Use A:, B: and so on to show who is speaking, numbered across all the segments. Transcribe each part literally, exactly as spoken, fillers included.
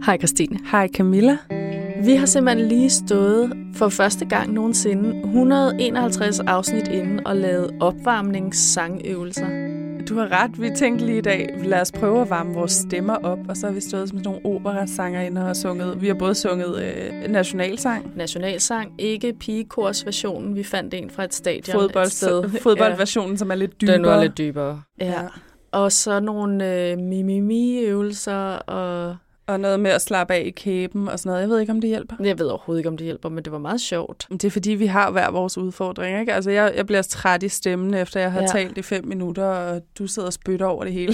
A: Hej Christine.
B: Hej Camilla.
A: Vi har simpelthen lige stået for første gang nogensinde et hundrede og enoghalvtreds afsnit inden og lavet opvarmningssangøvelser.
B: Du har ret. Vi tænkte lige i dag, lad os prøve at varme vores stemmer op, og så har vi stået som nogle operasanger og sunget. Vi har både sunget øh, nationalsang.
A: Nationalsang, ikke pigekorsversionen. Vi fandt en fra et stadion
B: Fodbold,
A: et sted.
B: Fodboldversionen, ja. Som er lidt dybere.
A: Den var lidt dybere. Ja.
B: Ja.
A: Og så nogle øh, mimimi-øvelser og...
B: Og noget med at slappe af i kæben og sådan noget. Jeg ved ikke, om det hjælper.
A: Jeg ved overhovedet ikke, om det hjælper, men det var meget sjovt.
B: Det er fordi, vi har hver vores udfordringer, ikke? Altså, jeg, jeg bliver træt i stemmen, efter jeg har ja. talt i fem minutter, og du sidder og spytter over det hele.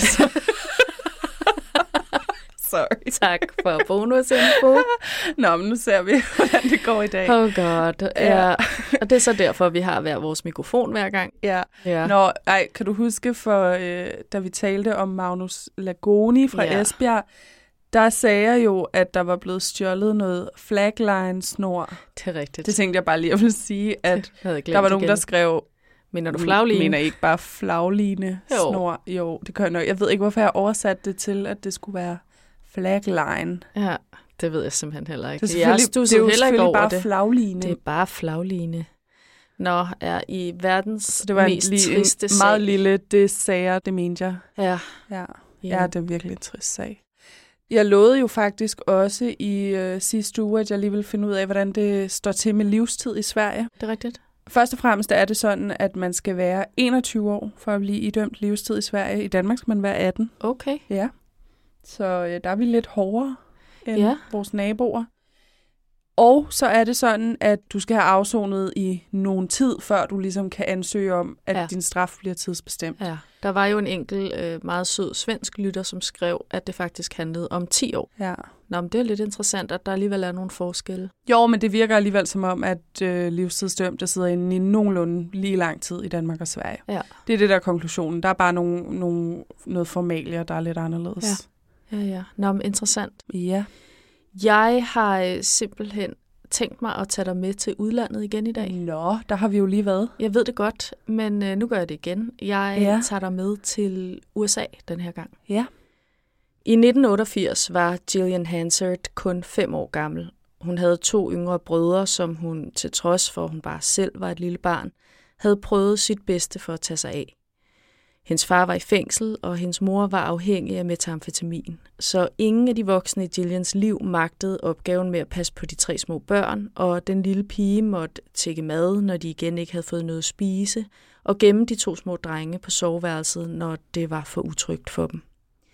B: Sorry.
A: Tak for bonusinfo.
B: Nå, men nu ser vi, hvordan det går i dag.
A: Oh god. Ja. Ja. Og det er så derfor, vi har hver vores mikrofon hver gang.
B: Ja.
A: Ja.
B: Nå, ej, kan du huske, for øh, da vi talte om Magnus Lagoni fra ja. Esbjerg, der sagde jeg jo, at der var blevet stjålet noget flagline-snor.
A: Det er rigtigt.
B: Det tænkte jeg bare lige at ville sige, at der var nogen, igen. der skrev...
A: Mener du flagline?
B: Mener ikke bare flagline-snor? Jo. jo, det kan jeg nok. Jeg ved ikke, hvorfor jeg oversatte det til, at det skulle være flagline.
A: Ja, det ved jeg simpelthen heller ikke.
B: Det er, selvfølgelig,
A: jeg
B: det er jo selvfølgelig bare
A: det.
B: flagline.
A: Det er bare flagline. Nå, er i verdens
B: det var
A: mest
B: en,
A: triste
B: en
A: sag.
B: meget lille, det sagde jeg, det mente jeg.
A: Ja.
B: Ja. Ja, det er virkelig en trist sag. Jeg lovede jo faktisk også i øh, sidste uge, at jeg lige ville finde ud af, hvordan det står til med livstid i Sverige.
A: Det er rigtigt.
B: Først og fremmest er det sådan, at man skal være enogtyve år for at blive idømt livstid i Sverige. I Danmark skal man være atten.
A: Okay.
B: Ja. Så øh, der er vi lidt hårdere end ja. vores naboer. Og så er det sådan, at du skal have afsonet i nogen tid, før du ligesom kan ansøge om, at ja. din straf bliver tidsbestemt.
A: Ja. Der var jo en enkelt øh, meget sød svensk lytter, som skrev, at det faktisk handlede om ti år.
B: Ja.
A: Nå, men det er lidt interessant, at der alligevel er nogle forskelle.
B: Jo, men det virker alligevel som om, at øh, livstidsdømte sidder inde i nogenlunde lige lang tid i Danmark og Sverige.
A: Ja.
B: Det er det der konklusionen. Der er bare nogle, nogle, noget formalier, der er lidt anderledes.
A: Ja, ja. ja. Nå, men interessant.
B: Ja.
A: Jeg har simpelthen tænkt mig at tage dig med til udlandet igen i dag.
B: Nå, der har vi jo lige været.
A: Jeg ved det godt, men øh, nu gør jeg det igen. Jeg ja. tager dig med til U S A den her gang.
B: Ja.
A: I nitten otteogfirs var Gillian Hansard kun fem år gammel. Hun havde to yngre brødre, som hun, til trods for at hun bare selv var et lille barn, havde prøvet sit bedste for at tage sig af. Hendes far var i fængsel, og hendes mor var afhængig af metamfetamin. Så ingen af de voksne i Gillians liv magtede opgaven med at passe på de tre små børn, og den lille pige måtte tække mad, når de igen ikke havde fået noget at spise, og gemme de to små drenge på soveværelset, når det var for utrygt for dem.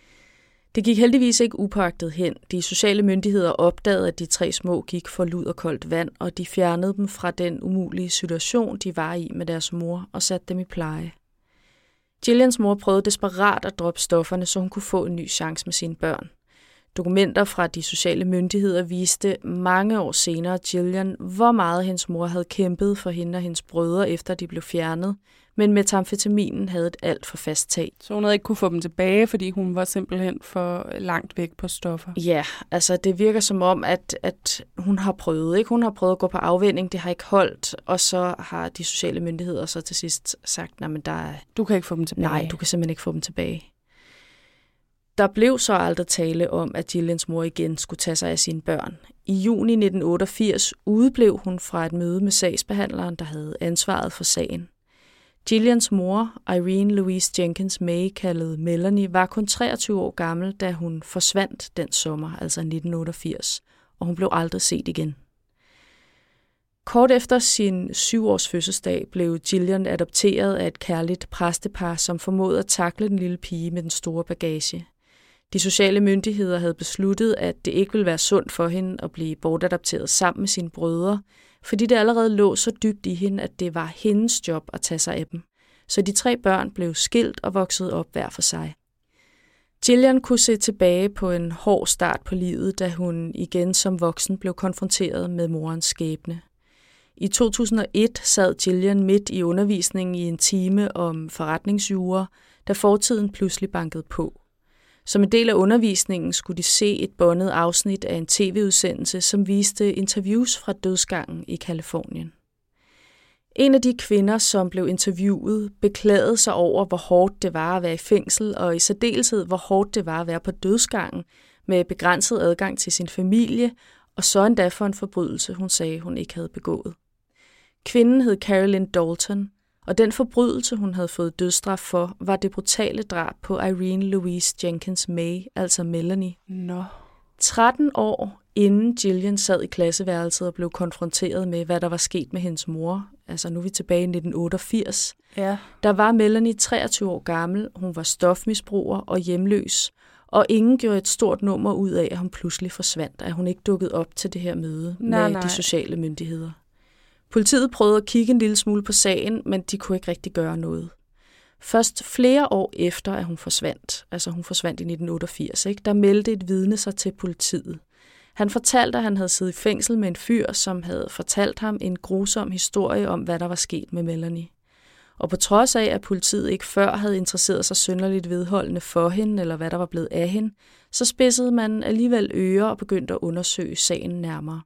A: Det gik heldigvis ikke upåagtet hen. De sociale myndigheder opdagede, at de tre små gik for lud og koldt vand, og de fjernede dem fra den umulige situation, de var i med deres mor, og satte dem i pleje. Gillians mor prøvede desperat at droppe stofferne, så hun kunne få en ny chance med sine børn. Dokumenter fra de sociale myndigheder viste mange år senere Gillian, hvor meget hendes mor havde kæmpet for hende og hendes brødre, efter de blev fjernet, men metamfetaminen havde et alt for fast tag.
B: Så hun havde ikke kunne få dem tilbage, fordi hun var simpelthen for langt væk på stoffer?
A: Ja, altså det virker som om, at, at hun har prøvet, ikke? Hun har prøvet at gå på afvænning, det har ikke holdt, og så har de sociale myndigheder så til sidst sagt, nej, men der er...
B: Du kan ikke få dem tilbage.
A: Nej, du kan simpelthen ikke få dem tilbage. Der blev så aldrig tale om, at Gillians mor igen skulle tage sig af sine børn. I juni nitten otteogfirs udeblev hun fra et møde med sagsbehandleren, der havde ansvaret for sagen. Gillians mor, Irene Louise Jenkins May, kaldet Melanie, var kun treogtyve år gammel, da hun forsvandt den sommer, altså nitten otteogfirs, og hun blev aldrig set igen. Kort efter sin syvårs fødselsdag blev Gillian adopteret af et kærligt præstepar, som formåede at takle den lille pige med den store bagage. De sociale myndigheder havde besluttet, at det ikke ville være sundt for hende at blive bortadopteret sammen med sine brødre, fordi det allerede lå så dybt i hende, at det var hendes job at tage sig af dem. Så de tre børn blev skilt og voksede op hver for sig. Gillian kunne se tilbage på en hård start på livet, da hun igen som voksen blev konfronteret med morens skæbne. I to tusind og et sad Gillian midt i undervisningen i en time om forretningsjura, da fortiden pludselig bankede på. Som en del af undervisningen skulle de se et båndet afsnit af en tv-udsendelse, som viste interviews fra dødsgangen i Californien. En af de kvinder, som blev interviewet, beklagede sig over, hvor hårdt det var at være i fængsel, og i særdeleshed, hvor hårdt det var at være på dødsgangen, med begrænset adgang til sin familie, og så endda for en forbrydelse, hun sagde, hun ikke havde begået. Kvinden hed Carolyn Dalton, og den forbrydelse, hun havde fået dødsstraf for, var det brutale drab på Irene Louise Jenkins May, altså Melanie.
B: Nå.
A: tretten år inden Gillian sad i klasseværelset og blev konfronteret med, hvad der var sket med hendes mor, altså nu er vi tilbage i nitten otteogfirs,
B: ja.
A: Der var Melanie treogtyve år gammel, hun var stofmisbruger og hjemløs, og ingen gjorde et stort nummer ud af, at hun pludselig forsvandt, at hun ikke dukkede op til det her møde nej, med nej. de sociale myndigheder. Politiet prøvede at kigge en lille smule på sagen, men de kunne ikke rigtig gøre noget. Først flere år efter, at hun forsvandt, altså hun forsvandt i nitten otteogfirs, ikke, der meldte et vidne sig til politiet. Han fortalte, at han havde siddet i fængsel med en fyr, som havde fortalt ham en grusom historie om, hvad der var sket med Melanie. Og på trods af, at politiet ikke før havde interesseret sig synderligt vedholdende for hende, eller hvad der var blevet af hende, så spidsede man alligevel ører og begyndte at undersøge sagen nærmere.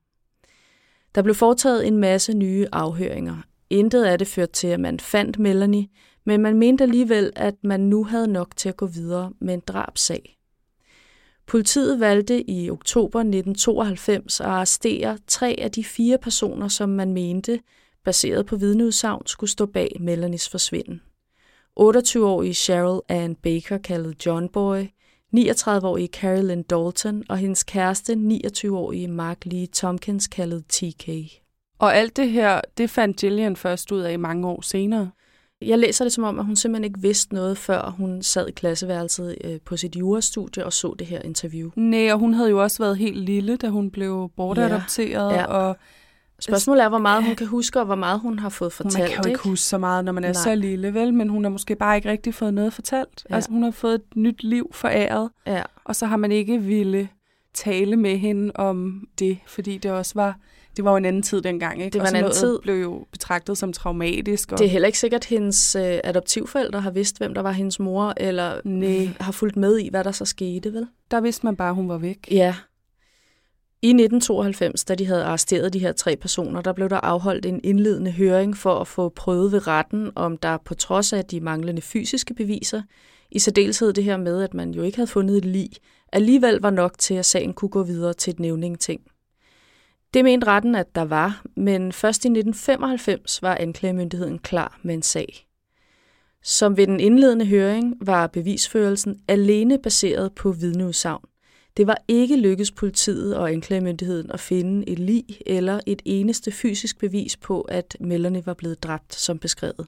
A: Der blev foretaget en masse nye afhøringer. Intet af det førte til, at man fandt Melanie, men man mente alligevel, at man nu havde nok til at gå videre med en drabsag. Politiet valgte i oktober nitten tooghalvfems at arrestere tre af de fire personer, som man mente, baseret på vidneudsagn, skulle stå bag Melanies forsvinden. otteogtyve-årige Cheryl Ann Baker, kaldet John Boy, niogtredive-årige Carolyn Dalton og hendes kæreste, niogtyve-årige Mark Lee Tompkins, kaldet T K.
B: Og alt det her, det fandt Gillian først ud af mange år senere?
A: Jeg læser det som om, at hun simpelthen ikke vidste noget, før hun sad i klasseværelset øh, på sit jurastudie og så det her interview.
B: Nej, og hun havde jo også været helt lille, da hun blev bortadopteret.
A: Ja, ja.
B: Og
A: spørgsmålet er, hvor meget hun kan huske, og hvor meget hun har fået fortalt.
B: Man kan jo ikke, ikke huske så meget, når man er
A: Nej.
B: så lille, vel? Men hun har måske bare ikke rigtig fået noget fortalt. Ja. Altså, hun har fået et nyt liv foræret,
A: ja.
B: og så har man ikke ville tale med hende om det, fordi det også var... Det var jo en anden tid dengang, ikke?
A: Det var en anden tid.
B: Blev jo betragtet som traumatisk. Og...
A: Det er heller ikke sikkert, at hendes øh, adoptivforældre har vidst, hvem der var hendes mor, eller
B: Nej.
A: har fulgt med i, hvad der så skete, vel?
B: Der vidste man bare, at hun var væk.
A: Ja. I nitten tooghalvfems, da de havde arresteret de her tre personer, der blev der afholdt en indledende høring for at få prøvet ved retten, om der på trods af de manglende fysiske beviser, i særdeleshed det her med, at man jo ikke havde fundet et lig, alligevel var nok til, at sagen kunne gå videre til et nævningeting. Det mente retten, at der var, men først i nitten femoghalvfems var anklagemyndigheden klar med en sag. Som ved den indledende høring var bevisførelsen alene baseret på vidneudsagn. Det var ikke lykkedes politiet og anklagemyndigheden at finde et lig eller et eneste fysisk bevis på, at Melanie var blevet dræbt som beskrevet.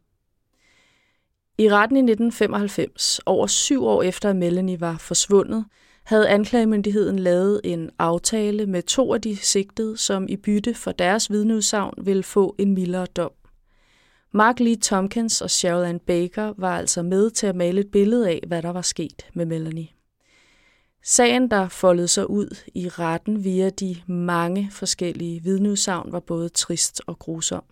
A: I retten i nitten femoghalvfems, over syv år efter at Melanie var forsvundet, havde anklagemyndigheden lavet en aftale med to af de sigtede, som i bytte for deres vidneudsagn ville få en mildere dom. Mark Lee Tompkins og Cheryl Ann Baker var altså med til at male et billede af, hvad der var sket med Melanie. Sagen, der foldede sig ud i retten via de mange forskellige vidneudsagn, var både trist og grusom.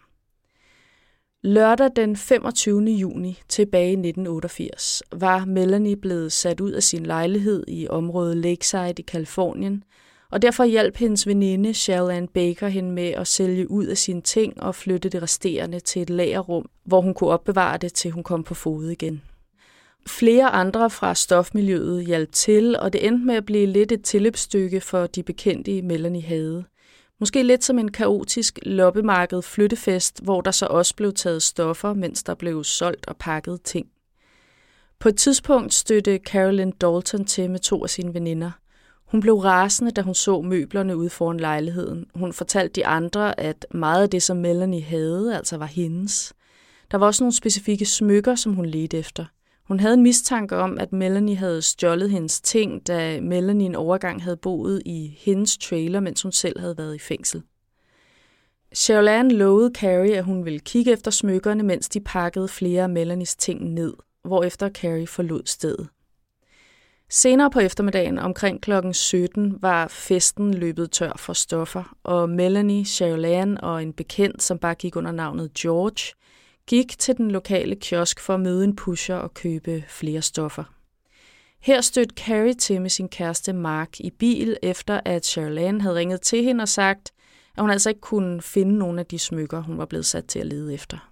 A: Lørdag den femogtyvende juni tilbage i nitten otteogfirs var Melanie blevet sat ud af sin lejlighed i området Lakeside i Californien, og derfor hjalp hendes veninde Cheryl Ann Baker hende med at sælge ud af sine ting og flytte det resterende til et lagerrum, hvor hun kunne opbevare det, til hun kom på fode igen. Flere andre fra stofmiljøet hjalp til, og det endte med at blive lidt et tilløbsstykke for de bekendte Melanie havde. Måske lidt som en kaotisk loppemarked flyttefest, hvor der så også blev taget stoffer, mens der blev solgt og pakket ting. På et tidspunkt stødte Carolyn Dalton til med to af sine veninder. Hun blev rasende, da hun så møblerne ude foran lejligheden. Hun fortalte de andre, at meget af det, som Melanie havde, altså var hendes. Der var også nogle specifikke smykker, som hun ledte efter. Hun havde en mistanke om, at Melanie havde stjålet hendes ting, da Melanie en overgang havde boet i hendes trailer, mens hun selv havde været i fængsel. Cheryl Ann lovede Carrie, at hun ville kigge efter smykkerne, mens de pakkede flere af Melanies ting ned, hvorefter Carrie forlod stedet. Senere på eftermiddagen, omkring klokken sytten, var festen løbet tør for stoffer, og Melanie, Cheryl Ann og en bekendt, som bare gik under navnet George, gik til den lokale kiosk for at møde en pusher og købe flere stoffer. Her stødte Carrie til med sin kæreste Mark i bil, efter at Cheryl Ann havde ringet til hende og sagt, at hun altså ikke kunne finde nogen af de smykker, hun var blevet sat til at lede efter.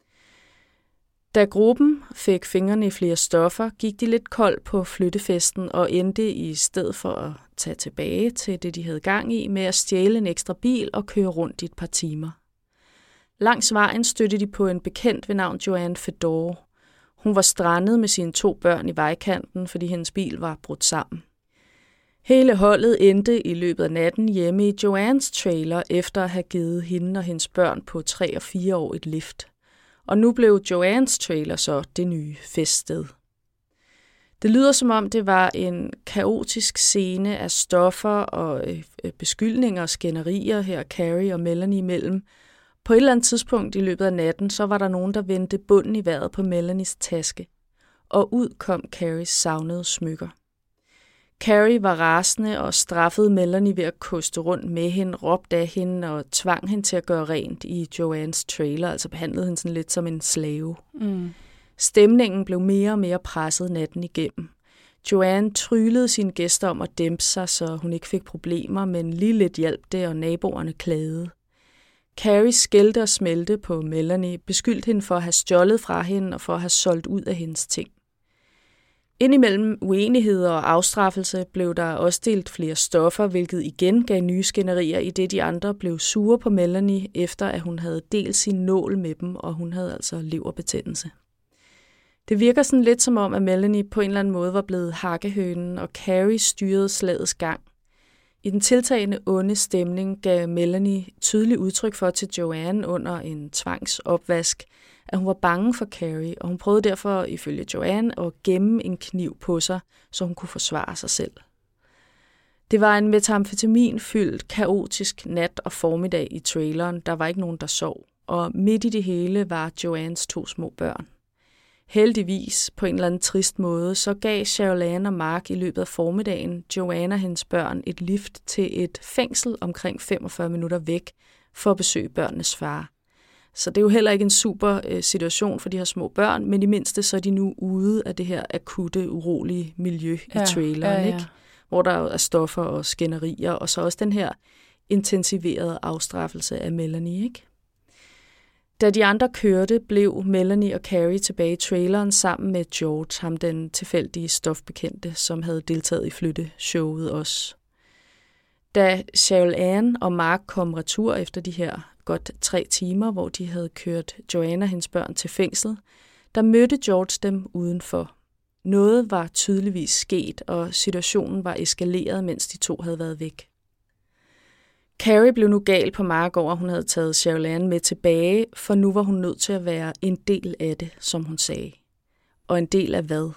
A: Da gruppen fik fingrene i flere stoffer, gik de lidt koldt på flyttefesten og endte i stedet for at tage tilbage til det, de havde gang i, med at stjæle en ekstra bil og køre rundt i et par timer. Langs vejen stødte de på en bekendt ved navn Joanne Fedor. Hun var strandet med sine to børn i vejkanten, fordi hendes bil var brudt sammen. Hele holdet endte i løbet af natten hjemme i Joannes trailer, efter at have givet hende og hendes børn på tre og fire år et lift. Og nu blev Joannes trailer så det nye feststed. Det lyder som om det var en kaotisk scene af stoffer og øh, beskyldninger og skænderier her Carrie og Melanie imellem. På et eller andet tidspunkt i løbet af natten, så var der nogen, der vendte bunden i vejret på Melanies taske. Og ud kom Carries savnede smykker. Carrie var rasende og straffede Melanie ved at koste rundt med hende, råbte af hende og tvang hende til at gøre rent i Joannes trailer, altså behandlede hende sådan lidt som en slave. Mm. Stemningen blev mere og mere presset natten igennem. Joanne tryllede sine gæster om at dæmpe sig, så hun ikke fik problemer, men lige lidt hjalp det, og naboerne klagede. Carrie skældte og smelte på Melanie, beskyldte hende for at have stjålet fra hende og for at have solgt ud af hendes ting. Indimellem uenigheder og afstraffelse blev der også delt flere stoffer, hvilket igen gav nye skænderier, i det de andre blev sure på Melanie, efter at hun havde delt sin nål med dem, og hun havde altså leverbetændelse. Det virker sådan lidt som om, at Melanie på en eller anden måde var blevet hakkehønen, og Carrie styrede slagets gang. I den tiltagende onde stemning gav Melanie tydelig udtryk for til Joanne under en tvangsopvask, at hun var bange for Carrie, og hun prøvede derfor ifølge Joanne at gemme en kniv på sig, så hun kunne forsvare sig selv. Det var en metamfetaminfyldt, kaotisk nat og formiddag i traileren. Der var ikke nogen, der sov, og midt i det hele var Joannes to små børn. Heldigvis, på en eller anden trist måde, så gav Cheryl og Mark i løbet af formiddagen Joanne og hendes børn et lift til et fængsel omkring femogfyrre minutter væk for at besøge børnenes far. Så det er jo heller ikke en super øh, situation for de her små børn, men i mindste så er de nu ude af det her akutte, urolige miljø ja, i traileren, ja, ja. Ikke? Hvor der er stoffer og skænderier, og så også den her intensiverede afstraffelse af Melanie, ikke? Da de andre kørte, blev Melanie og Carrie tilbage i traileren sammen med George, ham den tilfældige stofbekendte, som havde deltaget i flytteshowet også. Da Cheryl Ann og Mark kom retur efter de her godt tre timer, hvor de havde kørt Joanne og hendes børn til fængsel, der mødte George dem udenfor. Noget var tydeligvis sket, og situationen var eskaleret, mens de to havde været væk. Carrie blev nu gal på Mark over, at hun havde taget Cheryl Ann med tilbage, for nu var hun nødt til at være en del af det, som hun sagde. Og en del af hvad?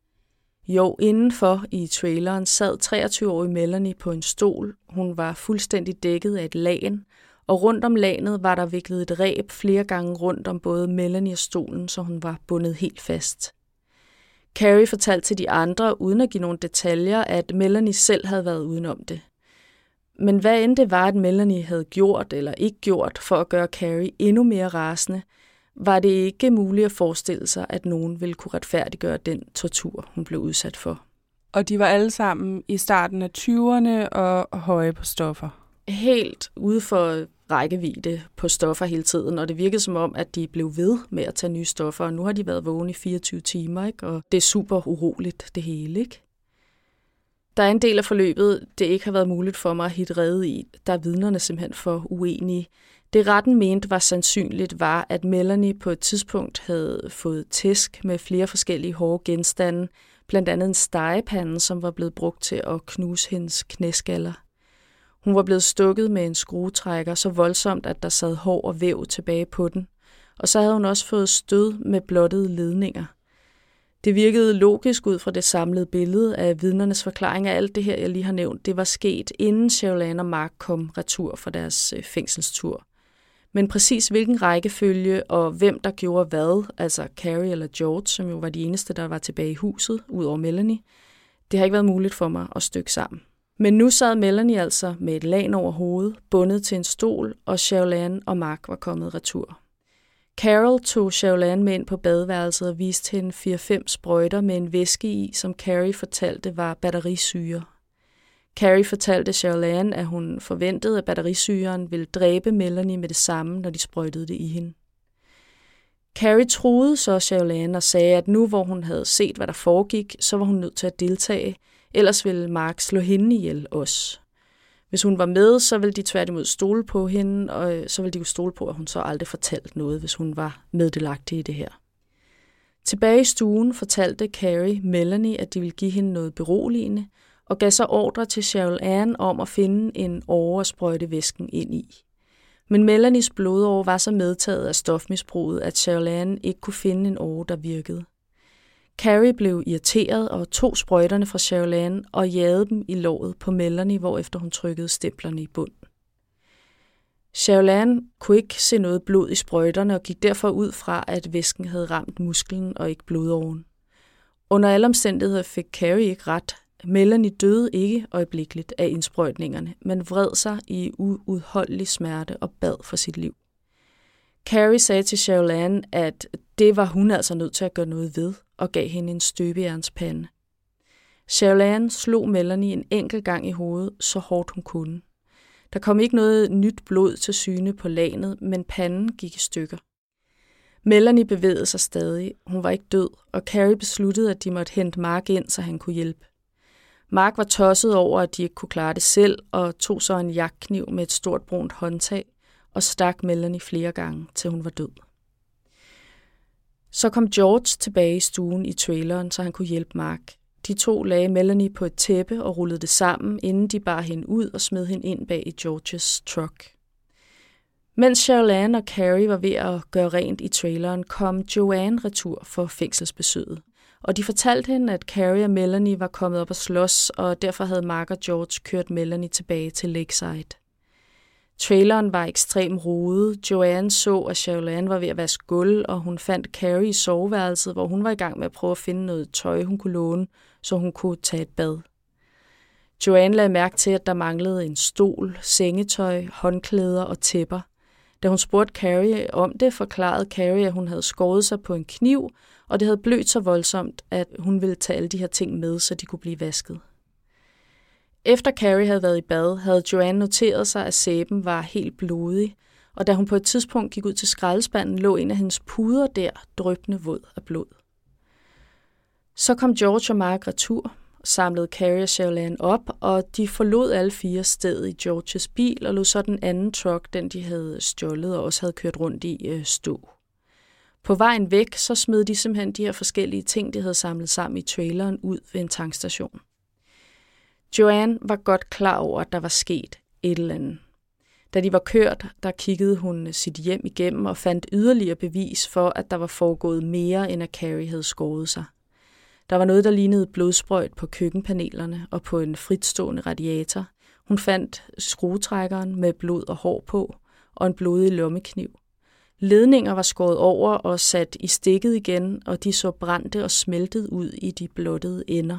A: Jo, indenfor i traileren sad treogtyve-årige Melanie på en stol. Hun var fuldstændig dækket af et lagen, og rundt om lagenet var der viklet et reb flere gange rundt om både Melanie og stolen, så hun var bundet helt fast. Carrie fortalte til de andre, uden at give nogle detaljer, at Melanie selv havde været udenom det. Men hvad end det var, at Melanie havde gjort eller ikke gjort for at gøre Carrie endnu mere rasende, var det ikke muligt at forestille sig, at nogen ville kunne retfærdiggøre den tortur, hun blev udsat for.
B: Og de var alle sammen i starten af tyverne og høje på stoffer?
A: Helt ude for rækkevidde på stoffer hele tiden, og det virkede som om, at de blev ved med at tage nye stoffer, og nu har de været vågne i fireogtyve timer, ikke? Og det er super uroligt, det hele, ikke? Der er en del af forløbet, det ikke har været muligt for mig at hitte rede i. Der er vidnerne simpelthen for uenige. Det retten mente var sandsynligt var, at Melanie på et tidspunkt havde fået tæsk med flere forskellige hårde genstande, blandt andet en stegepande, som var blevet brugt til at knuse hendes knæskaller. Hun var blevet stukket med en skruetrækker så voldsomt, at der sad hår og væv tilbage på den, og så havde hun også fået stød med blottede ledninger. Det virkede logisk ud fra det samlede billede af vidnernes forklaring af alt det her, jeg lige har nævnt. Det var sket, inden Cheryl og Mark kom retur fra deres fængselstur. Men præcis hvilken rækkefølge og hvem der gjorde hvad, altså Carrie eller George, som jo var de eneste, der var tilbage i huset, ud over Melanie, det har ikke været muligt for mig at stykke sammen. Men nu sad Melanie altså med et lagen over hovedet, bundet til en stol, og Cheryl og Mark var kommet retur. Carol tog Cheryl med ind på badeværelset og viste hende fire fem sprøjter med en væske i, som Carrie fortalte var batterisyre. Carrie fortalte Cheryl, at hun forventede, at batterisyren ville dræbe Melanie med det samme, når de sprøjtede det i hende. Carrie truede så Cheryl og sagde, at nu hvor hun havde set, hvad der foregik, så var hun nødt til at deltage, ellers ville Mark slå hende ihjel også. Hvis hun var med, så ville de tværtimod stole på hende, og så ville de jo stole på, at hun så aldrig fortalte noget, hvis hun var meddelagtig i det her. Tilbage i stuen fortalte Carrie Melanie, at de ville give hende noget beroligende, og gav så ordre til Cheryl Ann om at finde en åre og sprøjte væsken ind i. Men Melanies blodåre var så medtaget af stofmisbruget, at Cheryl Ann ikke kunne finde en åre, der virkede. Carrie blev irriteret og tog sprøjterne fra Cheryl Ann og jagede dem i låret på Melanie, hvorefter hun trykkede stemplerne i bunden. Cheryl Ann kunne ikke se noget blod i sprøjterne og gik derfor ud fra, at væsken havde ramt musklen og ikke blodåren. Under alle omstændigheder fik Carrie ikke ret. Melanie døde ikke øjeblikkeligt af indsprøjtningerne, men vred sig i uudholdelig smerte og bad for sit liv. Carrie sagde til Cheryl Ann, at det var hun altså nødt til at gøre noget ved, og gav hende en støbejernspande. Cheryl Ann slog Melanie en enkelt gang i hovedet, så hårdt hun kunne. Der kom ikke noget nyt blod til syne på lagenet, men panden gik i stykker. Melanie bevægede sig stadig. Hun var ikke død, og Carrie besluttede, at de måtte hente Mark ind, så han kunne hjælpe. Mark var tosset over, at de ikke kunne klare det selv, og tog så en jagtkniv med et stort brunt håndtag og stak Melanie flere gange, til hun var død. Så kom George tilbage i stuen i traileren, så han kunne hjælpe Mark. De to lagde Melanie på et tæppe og rullede det sammen, inden de bar hende ud og smed hende ind bag i Georges truck. Mens Cheryl Ann og Carrie var ved at gøre rent i traileren, kom Joanne retur for fængselsbesøget. Og de fortalte hende, at Carrie og Melanie var kommet op og slås, og derfor havde Mark og George kørt Melanie tilbage til Lakeside. Traileren var ekstremt rodet. Joanne så, at Cheryl Ann var ved at vaske gulv, og hun fandt Carrie i soveværelset, hvor hun var i gang med at prøve at finde noget tøj, hun kunne låne, så hun kunne tage et bad. Joanne lagde mærke til, at der manglede en stol, sengetøj, håndklæder og tæpper. Da hun spurgte Carrie om det, forklarede Carrie, at hun havde skåret sig på en kniv, og det havde blødt så voldsomt, at hun ville tage alle de her ting med, så de kunne blive vasket. Efter Carrie havde været i bad, havde Joanne noteret sig, at sæben var helt blodig, og da hun på et tidspunkt gik ud til skraldespanden, lå en af hendes puder der, dryppende våd af blod. Så kom George og Mark retur, samlede Carrie og Cheryl Ann op, og de forlod alle fire stedet i Georges bil og lod så den anden truck, den de havde stjålet og også havde kørt rundt i, stå. På vejen væk, så smed de simpelthen de her forskellige ting, de havde samlet sammen i traileren, ud ved en tankstation. Joanne var godt klar over, at der var sket et eller andet. Da de var kørt, der kiggede hun sit hjem igennem og fandt yderligere bevis for, at der var foregået mere, end at Carrie havde skåret sig. Der var noget, der lignede blodsprøjt på køkkenpanelerne og på en fritstående radiator. Hun fandt skruetrækkeren med blod og hår på og en blodig lommekniv. Ledninger var skåret over og sat i stikket igen, og de så brændte og smeltede ud i de blottede ender.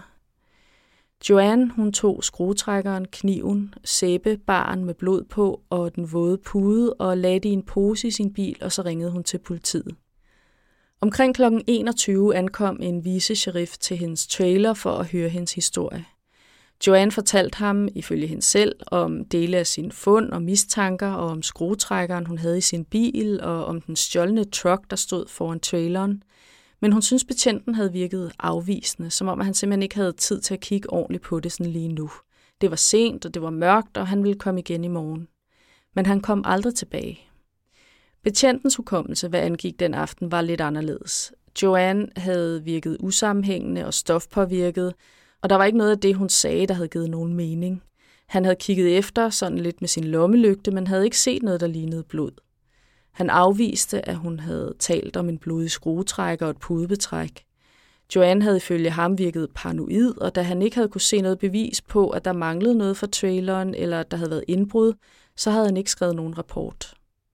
A: Joanne, hun tog skruetrækkeren, kniven, sæbebaren med blod på og den våde pude og lagde det i en pose i sin bil, og så ringede hun til politiet. Omkring klokken enogtyve ankom en vicesheriff til hendes trailer for at høre hendes historie. Joanne fortalte ham, ifølge hende selv, om dele af sine fund og mistanker, og om skruetrækkeren, hun havde i sin bil, og om den stjålne truck, der stod foran traileren. Men hun synes, betjenten havde virket afvisende, som om han simpelthen ikke havde tid til at kigge ordentligt på det sådan lige nu. Det var sent, og det var mørkt, og han ville komme igen i morgen. Men han kom aldrig tilbage. Betjentens hukommelse, hvad angik den aften, var lidt anderledes. Joanne havde virket usammenhængende og stofpåvirket, og der var ikke noget af det, hun sagde, der havde givet nogen mening. Han havde kigget efter sådan lidt med sin lommelygte, men havde ikke set noget, der lignede blod. Han afviste, at hun havde talt om en blodig skruetrækker og et pudebetræk. Joanne havde ifølge ham virket paranoid, og da han ikke havde kunne se noget bevis på, at der manglede noget fra traileren, eller at der havde været indbrud, så havde han ikke skrevet nogen rapport.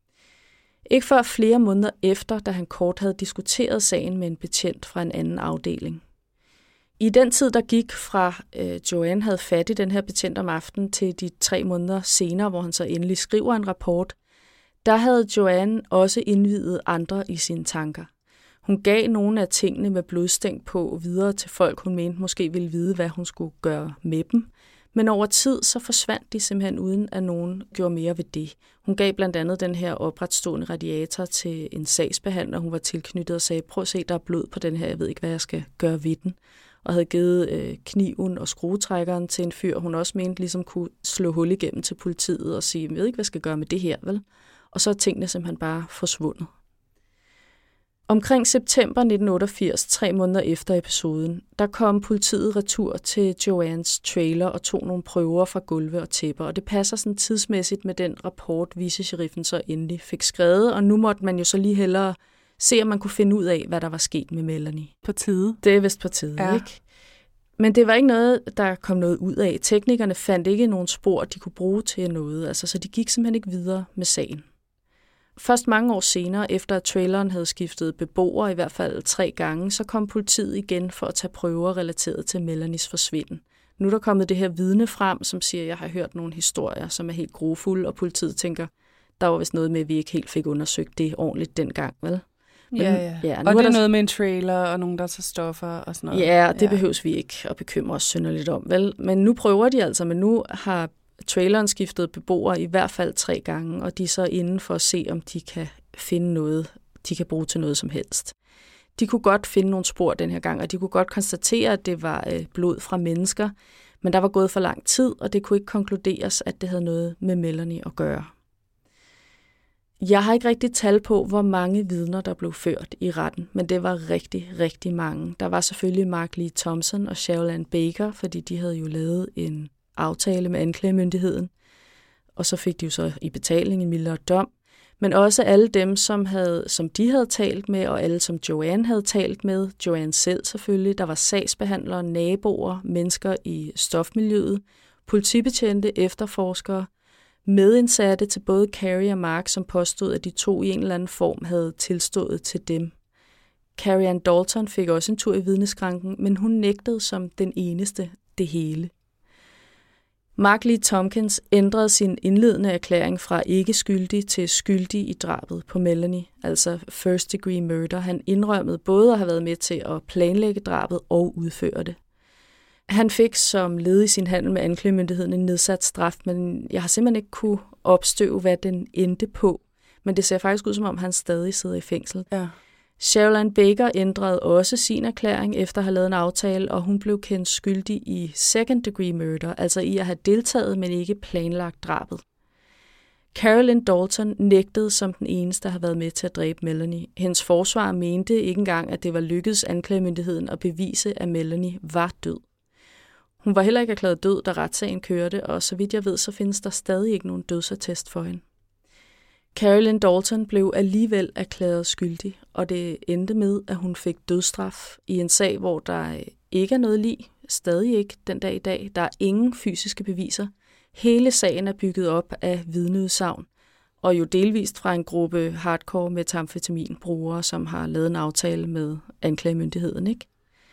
A: Ikke før flere måneder efter, da han kort havde diskuteret sagen med en betjent fra en anden afdeling. I den tid, der gik fra øh, Joanne havde fat i den her betjent om aftenen til de tre måneder senere, hvor han så endelig skriver en rapport, der havde Joanne også indviet andre i sine tanker. Hun gav nogle af tingene med blodstænk på videre til folk, hun mente måske ville vide, hvad hun skulle gøre med dem. Men over tid så forsvandt de simpelthen uden, at nogen gjorde mere ved det. Hun gav blandt andet den her opretstående radiator til en sagsbehandler, hun var tilknyttet og sagde, prøv at se, der er blod på den her, jeg ved ikke, hvad jeg skal gøre ved den. og havde givet øh, kniven og skruetrækkeren til en fyr, hun også mente ligesom kunne slå hul igennem til politiet og sige, jeg ved ikke, hvad jeg skal gøre med det her, vel? Og så er tingene simpelthen bare forsvundet. Omkring september nitten otteogfirs, tre måneder efter episoden, der kom politiet retur til Joannes trailer og tog nogle prøver fra gulve og tæpper, og det passer sådan tidsmæssigt med den rapport, vicesheriffen så endelig fik skrevet, og nu måtte man jo så lige hellere se, om man kunne finde ud af, hvad der var sket med Melanie.
B: På tide.
A: Det er vist på tide, ja. Ikke? Men det var ikke noget, der kom noget ud af. Teknikerne fandt ikke nogen spor, de kunne bruge til noget, altså, så de gik simpelthen ikke videre med sagen. Først mange år senere, efter at traileren havde skiftet beboere i hvert fald tre gange, så kom politiet igen for at tage prøver relateret til Melanies forsvinden. Nu er der kommet det her vidne frem, som siger, at jeg har hørt nogle historier, som er helt grufulde, og politiet tænker, der var vist noget med, at vi ikke helt fik undersøgt det ordentligt dengang, vel? Men,
B: ja, ja. ja og det er der noget med en trailer og nogen, der tager stoffer og sådan noget.
A: Ja, det ja. behøves vi ikke at bekymre os synderligt om, vel? Men nu prøver de altså, men nu har traileren skiftede beboere i hvert fald tre gange, og de er så inde for at se, om de kan finde noget, de kan bruge til noget som helst. De kunne godt finde nogle spor den her gang, og de kunne godt konstatere, at det var blod fra mennesker, men der var gået for lang tid, og det kunne ikke konkluderes, at det havde noget med Melanie at gøre. Jeg har ikke rigtig tal på, hvor mange vidner, der blev ført i retten, men det var rigtig, rigtig mange. Der var selvfølgelig Mark Lee Thompson og Sherilyn Baker, fordi de havde jo lavet en aftale med anklagemyndigheden, og så fik de jo så i betaling en mildere dom, men også alle dem, som, havde, som de havde talt med, og alle, som Joanne havde talt med, Joanne selv selvfølgelig, der var sagsbehandlere, naboer, mennesker i stofmiljøet, politibetjente, efterforskere, medindsatte til både Carrie og Mark, som påstod, at de to i en eller anden form havde tilstået til dem. Carrie Ann Dalton fik også en tur i vidneskranken, men hun nægtede som den eneste det hele. Mark Lee Tompkins ændrede sin indledende erklæring fra ikke skyldig til skyldig i drabet på Melanie, altså first degree murder. Han indrømmede både at have været med til at planlægge drabet og udføre det. Han fik som led i sin handel med anklagemyndigheden en nedsat straf, men jeg har simpelthen ikke kunne opstøve, hvad den endte på. Men det ser faktisk ud, som om han stadig sidder i fængsel.
B: Ja.
A: Sherilyn Baker ændrede også sin erklæring efter at have lavet en aftale, og hun blev kendt skyldig i second degree murder, altså i at have deltaget, men ikke planlagt drabet. Carolyn Dalton nægtede som den eneste at have været med til at dræbe Melanie. Hendes forsvar mente ikke engang, at det var lykkedes anklagemyndigheden at bevise, at Melanie var død. Hun var heller ikke erklæret død, da retssagen kørte, og så vidt jeg ved, så findes der stadig ikke nogen dødsattest for hende. Carolyn Dalton blev alligevel erklæret skyldig, og det endte med, at hun fik dødsstraf i en sag, hvor der ikke er noget lig, stadig ikke den dag i dag. Der er ingen fysiske beviser. Hele sagen er bygget op af vidneudsagn, og jo delvist fra en gruppe hardcore metamfetaminbrugere, som har lavet en aftale med anklagemyndigheden, ikke?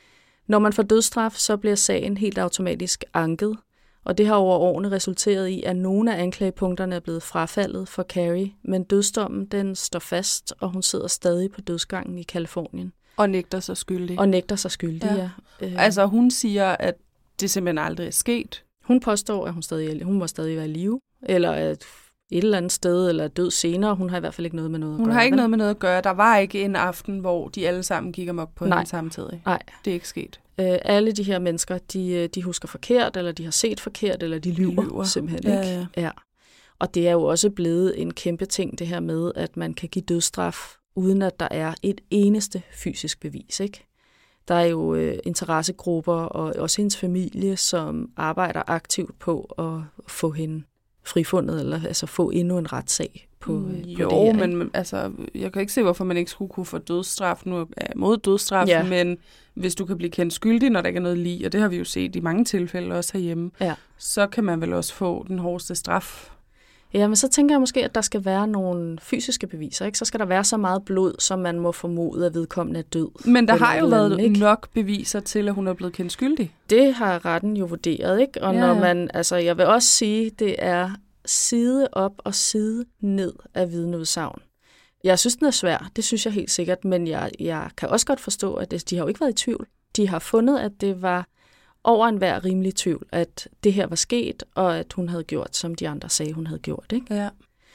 A: Når man får dødsstraf, så bliver sagen helt automatisk anket, og det har over årene resulteret i, at nogle af anklagepunkterne er blevet frafaldet for Carrie, men dødsdommen den står fast, og hun sidder stadig på dødsgangen i Californien.
B: Og nægter sig skyldig.
A: Og nægter sig skyldig, ja.
B: ja. Altså hun siger, at det simpelthen aldrig er sket.
A: Hun påstår, at hun, stadig, hun må stadig være i live, eller at et eller andet sted, eller død senere. Hun har i hvert fald ikke noget med noget at
B: hun
A: gøre.
B: Hun har ikke
A: vel?
B: noget med noget at gøre. Der var ikke en aften, hvor de alle sammen gik amok på
A: Nej.
B: hende samtidig.
A: Nej.
B: Det er ikke sket.
A: Øh, alle de her mennesker, de, de husker forkert, eller de har set forkert, eller de lyver, de lyver. simpelthen.
B: Ja,
A: ikke?
B: ja.
A: Ja. Og det er jo også blevet en kæmpe ting, det her med, at man kan give dødsstraf, uden at der er et eneste fysisk bevis, ikke? Der er jo øh, interessegrupper og også hendes familie, som arbejder aktivt på at få hende frifundet, eller altså få endnu en retssag på,
B: mm,
A: øh, på
B: jo,
A: det her.
B: men altså, jeg kan ikke se, hvorfor man ikke skulle kunne få dødsstraf. Nu er jeg mod dødsstraf,
A: ja.
B: men hvis du kan blive kendt skyldig, når der ikke er noget lig, og det har vi jo set i mange tilfælde også herhjemme,
A: ja.
B: så kan man vel også få den hårdeste straf.
A: Ja, men så tænker jeg måske, at der skal være nogle fysiske beviser, ikke? Så skal der være så meget blod, som man må formode, at vedkommende er død.
B: Men der har jo været ikke? nok beviser til, at hun er blevet kendt skyldig.
A: Det har retten jo vurderet, ikke? Og
B: ja,
A: når
B: ja.
A: man, altså jeg vil også sige, det er side op og side ned af vidneudsagn. Jeg synes, den er svær, det synes jeg helt sikkert, men jeg, jeg kan også godt forstå, at det, de har jo ikke været i tvivl. De har fundet, at det var over enhver rimelig tvivl, at det her var sket, og at hun havde gjort, som de andre sagde, hun havde gjort, ikke?
B: Ja.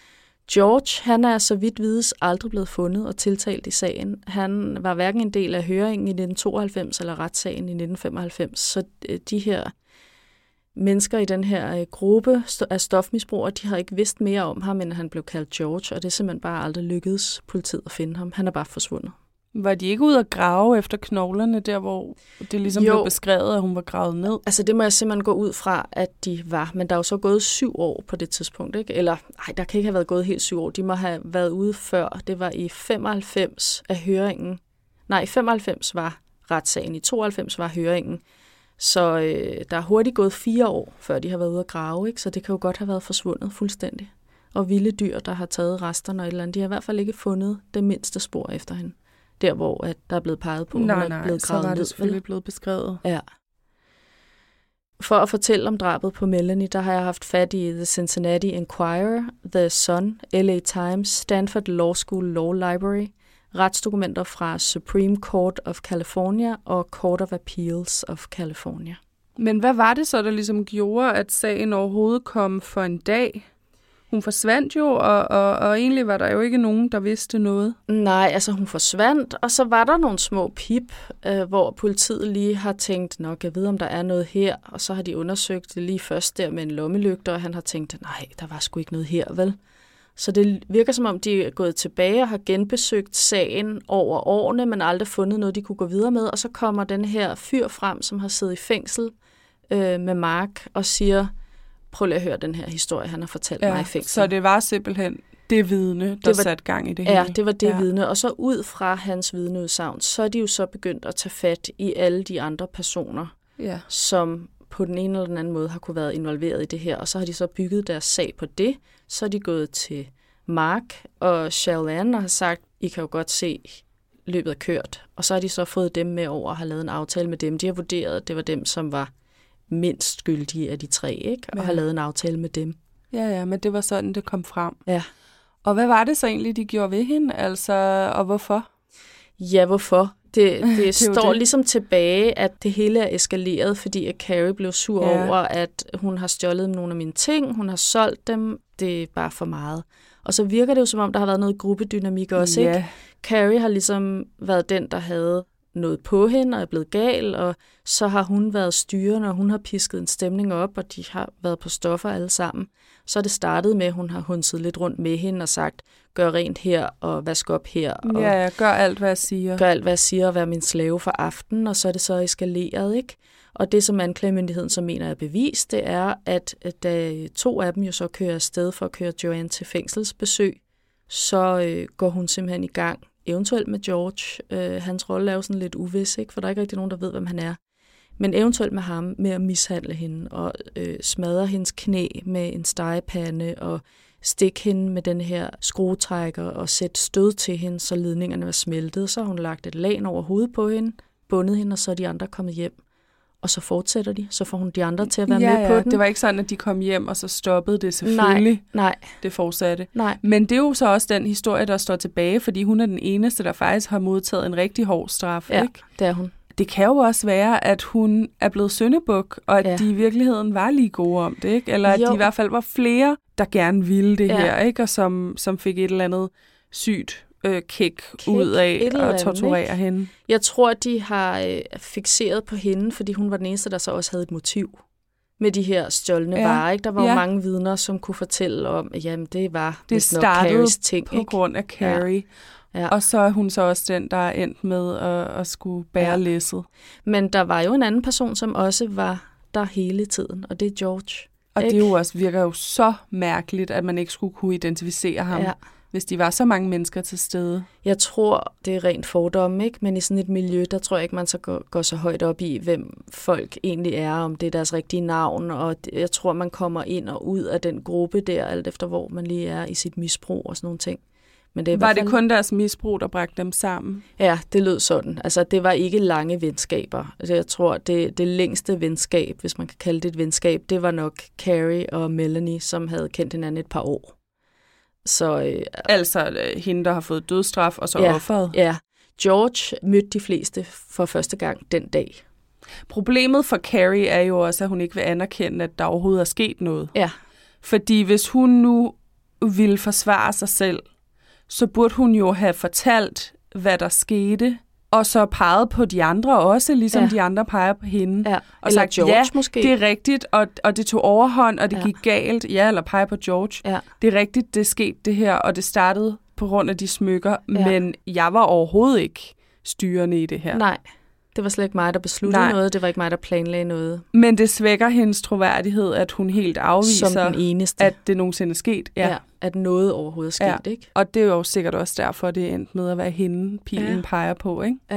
A: George, han er så vidt vides aldrig blevet fundet og tiltalt i sagen. Han var hverken en del af høringen i nitten tooghalvfems eller retssagen i nitten femoghalvfems, så de her mennesker i den her gruppe af stofmisbrugere, de har ikke vidst mere om ham, end at han blev kaldt George, og det er simpelthen bare aldrig lykkedes politiet at finde ham. Han er bare forsvundet.
B: Var de ikke ude at grave efter knoglerne, der hvor det ligesom jo blev beskrevet, at hun var gravet ned?
A: Altså det må jeg simpelthen gå ud fra, at de var. Men der er jo så gået syv år på det tidspunkt, ikke? Eller nej, der kan ikke have været gået helt syv år. De må have været ude før. Det var i femoghalvfems af høringen. Nej, i femoghalvfems var retssagen. I tooghalvfems var høringen. Så øh, der er hurtigt gået fire år, før de har været ude at grave, ikke? Så det kan jo godt have været forsvundet fuldstændig. Og vilde dyr, der har taget resterne og et eller andet, de har i hvert fald ikke fundet det mindste spor efter hende. Der, hvor at der er blevet peget på,
B: nej,
A: hun er
B: nej,
A: blevet gravet ned.
B: Så var det selvfølgelig blevet beskrevet.
A: Ja. For at fortælle om drabet på Melanie, der har jeg haft fat i The Cincinnati Enquirer, The Sun, L A Times, Stanford Law School Law Library, retsdokumenter fra Supreme Court of California og Court of Appeals of California.
B: Men hvad var det så, der ligesom gjorde, at sagen overhovedet kom for en dag? Hun forsvandt jo, og, og, og egentlig var der jo ikke nogen, der vidste noget.
A: Nej, altså hun forsvandt, og så var der nogle små pip, øh, hvor politiet lige har tænkt, nok jeg ved, om der er noget her, og så har de undersøgt det lige først der med en lommelygte, og han har tænkt, nej, der var sgu ikke noget her, vel? Så det virker som om, de er gået tilbage og har genbesøgt sagen over årene, men aldrig fundet noget, de kunne gå videre med, og så kommer den her fyr frem, som har siddet i fængsel øh, med Mark, og siger, prøv lige at høre den her historie, han har fortalt ja, mig i fængsel.
B: Så det var simpelthen det vidne, der var, satte gang i det hele?
A: Ja, det var det ja. vidne. Og så ud fra hans vidneudsagn, så er de jo så begyndt at tage fat i alle de andre personer, ja. som på den ene eller den anden måde har kunne være involveret i det her. Og så har de så bygget deres sag på det. Så er de gået til Mark og Shalane og har sagt, I kan jo godt se, løbet er kørt. Og så har de så fået dem med over og har lavet en aftale med dem. De har vurderet, at det var dem, som var mindst skyldige af de tre, ikke? Og ja. har lavet en aftale med dem.
B: Ja, ja, men det var sådan, det kom frem.
A: Ja.
B: Og hvad var det så egentlig, de gjorde ved hende, altså, og hvorfor?
A: Ja, hvorfor? Det, det, det står det. ligesom tilbage, at det hele er eskaleret, fordi at Carrie blev sur ja. over, at hun har stjålet nogle af mine ting, hun har solgt dem, det er bare for meget. Og så virker det jo, som om der har været noget gruppedynamik også, ja. ikke? Carrie har ligesom været den, der havde noget på hende og er blevet gal, og så har hun været styrende, og hun har pisket en stemning op, og de har været på stoffer alle sammen. Så er det startet med, at hun har hundset lidt rundt med hende og sagt, gør rent her, og vask op her. Og
B: ja, ja, gør alt, hvad jeg siger.
A: Gør alt, hvad jeg siger, og vær min slave for aftenen, og så er det så eskaleret, ikke? Og det, som anklagemyndigheden så mener er bevis, det er, at da to af dem jo så kører afsted for at køre Joanne til fængselsbesøg, så øh, går hun simpelthen i gang, eventuelt med George. Øh, hans rolle er jo sådan lidt uvis, ikke? For der er ikke rigtig nogen, der ved, hvem han er. Men eventuelt med ham, med at mishandle hende og øh, smadre hendes knæ med en stegepande og stikke hende med den her skruetrækker og sætte stød til hende, så ledningerne var smeltet. Så har hun lagt et lag over hovedet på hende, bundet hende, og så er de andre kommet hjem. Og så fortsætter de, så får hun de andre til at være
B: ja,
A: med på
B: ja.
A: den.
B: Det var ikke sådan, at de kom hjem, og så stoppede det selvfølgelig.
A: Nej, nej.
B: Det fortsatte.
A: Nej.
B: Men det er jo så også den historie, der står tilbage, fordi hun er den eneste, der faktisk har modtaget en rigtig hård straf.
A: Ja,
B: ikke?
A: Det er hun.
B: Det kan jo også være, at hun er blevet syndebuk, og at ja. de i virkeligheden var lige gode om det, ikke? Eller at jo. de i hvert fald var flere, der gerne ville det ja. her, ikke? Og som, som fik et eller andet sygt øh, kick, kick ud af at torturere ikke? hende.
A: Jeg tror, de har øh, fixeret på hende, fordi hun var den eneste, der så også havde et motiv med de her stjålne ja. varer. Ikke? Der var ja. jo mange vidner, som kunne fortælle om, at jamen, det var
B: det startede
A: Carries ting,
B: på
A: ikke?
B: grund af Carrie. Ja. Ja. Og så er hun så også den, der er endt med at, at skulle bære ja. læsset.
A: Men der var jo en anden person, som også var der hele tiden, og det er George.
B: Og
A: ikke?
B: det jo også virker jo så mærkeligt, at man ikke skulle kunne identificere ham, ja. hvis de var så mange mennesker til stede.
A: Jeg tror, det er rent fordomme, ikke? Men i sådan et miljø, der tror jeg ikke, man så går, går så højt op i, hvem folk egentlig er, om det er deres rigtige navn. Og jeg tror, man kommer ind og ud af den gruppe der, alt efter hvor man lige er i sit misbrug og sådan nogle ting. Men det
B: var
A: fald...
B: det kun deres misbrug, der bragte dem sammen?
A: Ja, det lød sådan. Altså, det var ikke lange venskaber. Altså, jeg tror, det, det længste venskab, hvis man kan kalde det et venskab, det var nok Carrie og Melanie, som havde kendt hinanden et par år. Så, øh,
B: altså øh, hende, der har fået dødsstraf, og så
A: ja,
B: offeret?
A: Ja. George mødte de fleste for første gang den dag.
B: Problemet for Carrie er jo også, at hun ikke vil anerkende, at der overhovedet er sket noget.
A: Ja.
B: Fordi hvis hun nu ville forsvare sig selv, så burde hun jo have fortalt, hvad der skete, og så peget på de andre også, ligesom ja. de andre peger på hende.
A: Ja.
B: Og
A: eller
B: sagt,
A: George
B: ja,
A: måske.
B: det er rigtigt, og, og det tog overhånd, og det
A: ja.
B: gik galt. Ja, eller peger på George.
A: Ja.
B: Det er rigtigt, det skete det her, og det startede på grund af de smykker, ja. men jeg var overhovedet ikke styrende i det her.
A: Nej, det var slet ikke mig, der besluttede Nej. noget. Det var ikke mig, der planlagde noget.
B: Men det svækker hendes troværdighed, at hun helt afviser,
A: som den eneste.
B: At det nogensinde er sket. Ja.
A: Ja, at noget overhovedet er sket,
B: ja.
A: ikke?
B: Og det er jo sikkert også derfor, det endte med at være hende, pilen ja. peger på, ikke?
A: Ja.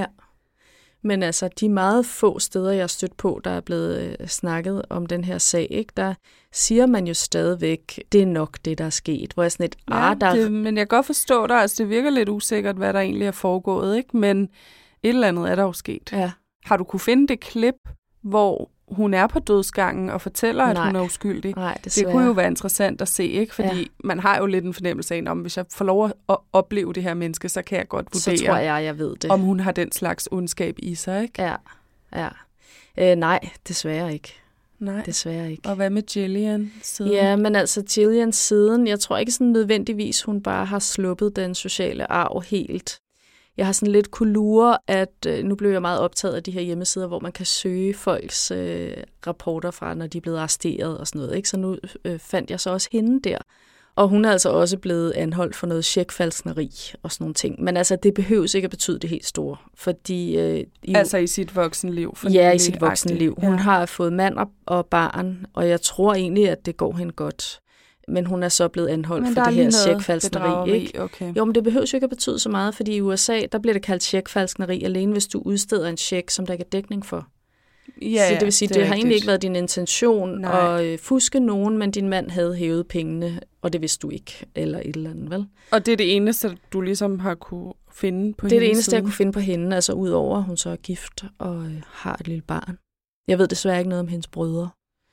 A: Men altså, de meget få steder, jeg har stødt på, der er blevet øh, snakket om den her sag, ikke? Der siger man jo stadigvæk, det er nok det, der er sket. Hvor jeg sådan et,
B: ja,
A: ah, der...
B: det, men jeg kan godt forstå dig, altså det virker lidt usikkert, hvad der egentlig er foregået, ikke? Men et eller andet er der jo sket.
A: Ja.
B: Har du kunne finde det klip, hvor hun er på dødsgangen og fortæller, at
A: Nej.
B: hun er uskyldig?
A: Nej,
B: det kunne jo være interessant at se, ikke? Fordi ja. man har jo lidt en fornemmelse af, om hvis jeg får lov at opleve det her menneske, så kan jeg godt vurdere,
A: så tror jeg, jeg ved det.
B: om hun har den slags ondskab i sig, ikke?
A: Ja, ja. Øh, nej, desværre ikke.
B: Nej.
A: Desværre ikke.
B: Og hvad med Gillian siden?
A: Ja, men altså Gillian siden, jeg tror ikke sådan nødvendigvis, hun bare har sluppet den sociale arv helt. Jeg har sådan lidt kunne lure, at øh, nu blev jeg meget optaget af de her hjemmesider, hvor man kan søge folks øh, rapporter fra, når de er blevet arresteret og sådan noget. Ikke? Så nu øh, fandt jeg så også hende der. Og hun er altså også blevet anholdt for noget checkfalskneri og sådan nogle ting. Men altså, det behøves ikke at betyde det helt store. Fordi, øh, i,
B: altså i sit voksenliv?
A: Ja, i sit voksenliv. Hun ja. har fået mand og, og barn, og jeg tror egentlig, at det går hende godt. Men hun er så blevet anholdt for det her checkfalskneri, ikke?
B: Okay.
A: Jo, men det behøver jo ikke at betyde så meget, fordi i U S A, der bliver det kaldt checkfalskneri, alene hvis du udsteder en check, som der ikke er dækning for.
B: Ja,
A: så det vil sige,
B: det,
A: det,
B: det
A: har egentlig ikke været din intention
B: Nej.
A: at fuske nogen, men din mand havde hævet pengene, og det vidste du ikke, eller et eller andet, vel?
B: Og det er det eneste, du ligesom har kunne finde på hende?
A: Det er det eneste,
B: siden.
A: jeg kunne finde på hende, altså udover, at hun så er gift og øh, har et lille barn. Jeg ved desværre ikke noget om hendes brødre.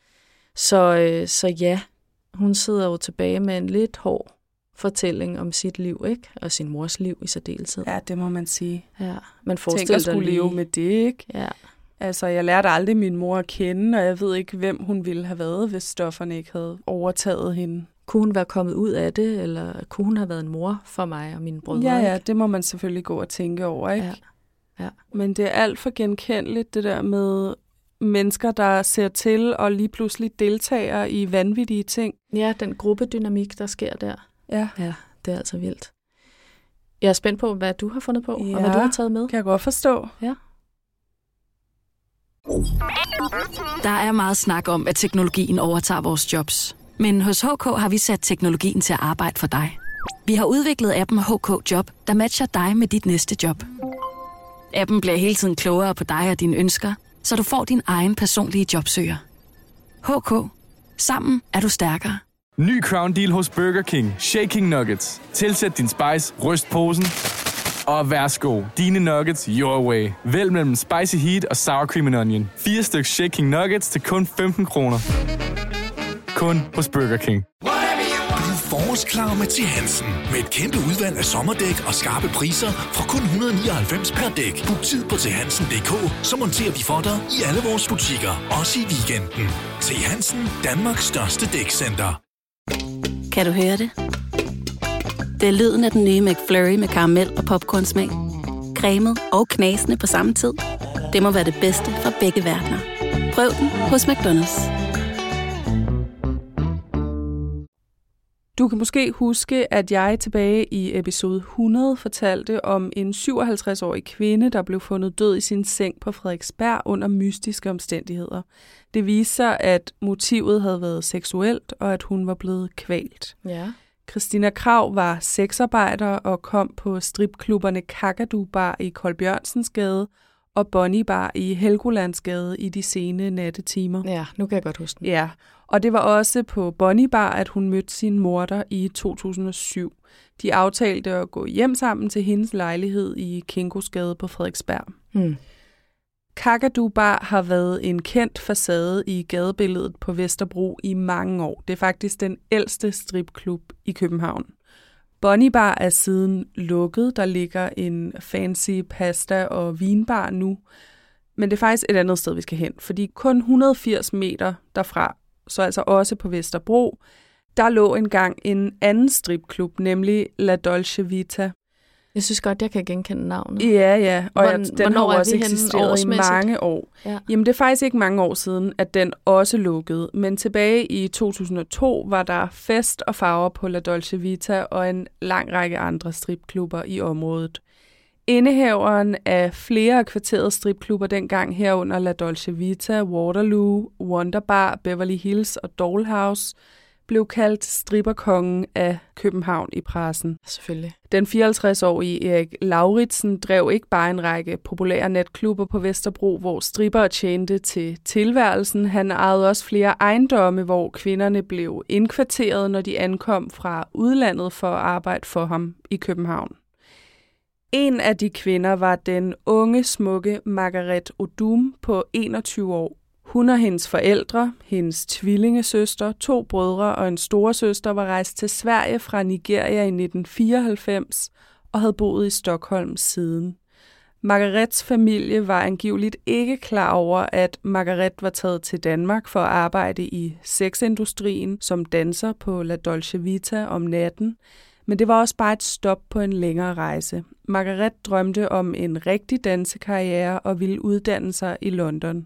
A: Så, øh, så ja, hun sidder jo tilbage med en lidt hård fortælling om sit liv, ikke? Og sin mors liv i særdeleshed.
B: Ja, det må man sige.
A: Ja, man
B: forestiller sig at skulle lige... leve med det, ikke?
A: Ja.
B: Altså, jeg lærte aldrig min mor at kende, og jeg ved ikke, hvem hun ville have været, hvis stofferne ikke havde overtaget hende.
A: Kunne hun være kommet ud af det, eller kunne hun have været en mor for mig og mine brødre?
B: Ja, ja,
A: ikke?
B: det må man selvfølgelig gå og tænke over, ikke?
A: Ja. Ja.
B: Men det er alt for genkendeligt, det der med mennesker, der ser til og lige pludselig deltager i vanvittige ting.
A: Ja, den gruppedynamik, der sker der.
B: Ja.
A: Ja, det er altså vildt. Jeg er spændt på, hvad du har fundet på,
B: ja,
A: og hvad du har taget med.
B: Kan jeg godt forstå.
A: Ja.
C: Der er meget snak om, at teknologien overtager vores jobs. Men hos H K har vi sat teknologien til at arbejde for dig. Vi har udviklet appen H K Job, der matcher dig med dit næste job. Appen bliver hele tiden klogere på dig og dine ønsker, så du får din egen personlige jobsøger. H K. Sammen er du stærkere.
D: Ny Crown Deal hos Burger King. Shaking Nuggets. Tilsæt din spice, ryst posen, og værsgo. Dine nuggets your way. Vælg mellem spicy heat og sour cream and onion. Fire stykker Shaking Nuggets til kun femten kroner. Kun hos Burger King.
E: Bliv forårsklar med T. Hansen. Med et kæmpe udvalg af sommerdæk og skarpe priser fra kun et hundrede og nioghalvfems per dæk. Book tid på thansen punktum d k, så monterer vi for dig i alle vores butikker. Også i weekenden. T. Hansen, Danmarks største dækcenter.
C: Kan du høre det? Det er lyden af den nye McFlurry med karamel og popcornsmag. Cremet og knasende på samme tid. Det må være det bedste fra begge verdener. Prøv den hos McDonald's.
B: Du kan måske huske, at jeg tilbage i episode hundrede fortalte om en syvoghalvtreds-årig kvinde, der blev fundet død i sin seng på Frederiksberg under mystiske omstændigheder. Det viste sig, at motivet havde været seksuelt, og at hun var blevet kvalt.
A: Ja.
B: Christina Krag var sexarbejder og kom på stripklubberne Kakadu Bar i Kolbjørnsensgade og Bonnie Bar i Helgolandsgade i de sene nattetimer.
A: Ja, nu kan jeg godt huske den.
B: Ja, og det var også på Bonnie Bar, at hun mødte sin morder i to tusind og syv. De aftalte at gå hjem sammen til hendes lejlighed i Kinkosgade på Frederiksberg.
A: Hmm.
B: Kakadu Bar har været en kendt facade i gadebilledet på Vesterbro i mange år. Det er faktisk den ældste stripklub i København. Bonnie Bar er siden lukket. Der ligger en fancy pasta- og vinbar nu. Men det er faktisk et andet sted, vi skal hen. Fordi kun et hundrede og firs meter derfra, så altså også på Vesterbro, Der lå engang en anden stripklub, nemlig La Dolce Vita.
A: Jeg synes godt, jeg kan genkende navnet.
B: Ja, ja. Og
A: Hvor,
B: jeg, den har også eksisteret i mange år.
A: Ja.
B: Jamen, det er faktisk ikke mange år siden, at den også lukkede. Men tilbage i to tusind og to var der fest og farver på La Dolce Vita og en lang række andre stripklubber i området. Indehaveren af flere af kvarterets stripklubber dengang herunder La Dolce Vita, Waterloo, Wonderbar, Beverly Hills og Dollhouse blev kaldt stripperkongen af København i pressen.
A: Selvfølgelig.
B: Den fireoghalvtreds-årige Erik Lauritsen drev ikke bare en række populære natklubber på Vesterbro, hvor strippere tjente til tilværelsen. Han ejede også flere ejendomme, hvor kvinderne blev indkvarteret, når de ankom fra udlandet for at arbejde for ham i København. En af de kvinder var den unge, smukke Margaret Odum på enogtyve år. Hun og hendes forældre, hendes tvillingesøster, to brødre og en storesøster var rejst til Sverige fra Nigeria i nitten fireoghalvfems og havde boet i Stockholm siden. Margarets familie var angiveligt ikke klar over, at Margaret var taget til Danmark for at arbejde i sexindustrien som danser på La Dolce Vita om natten, men det var også bare et stop på en længere rejse. Margaret drømte om en rigtig dansekarriere og ville uddanne sig i London.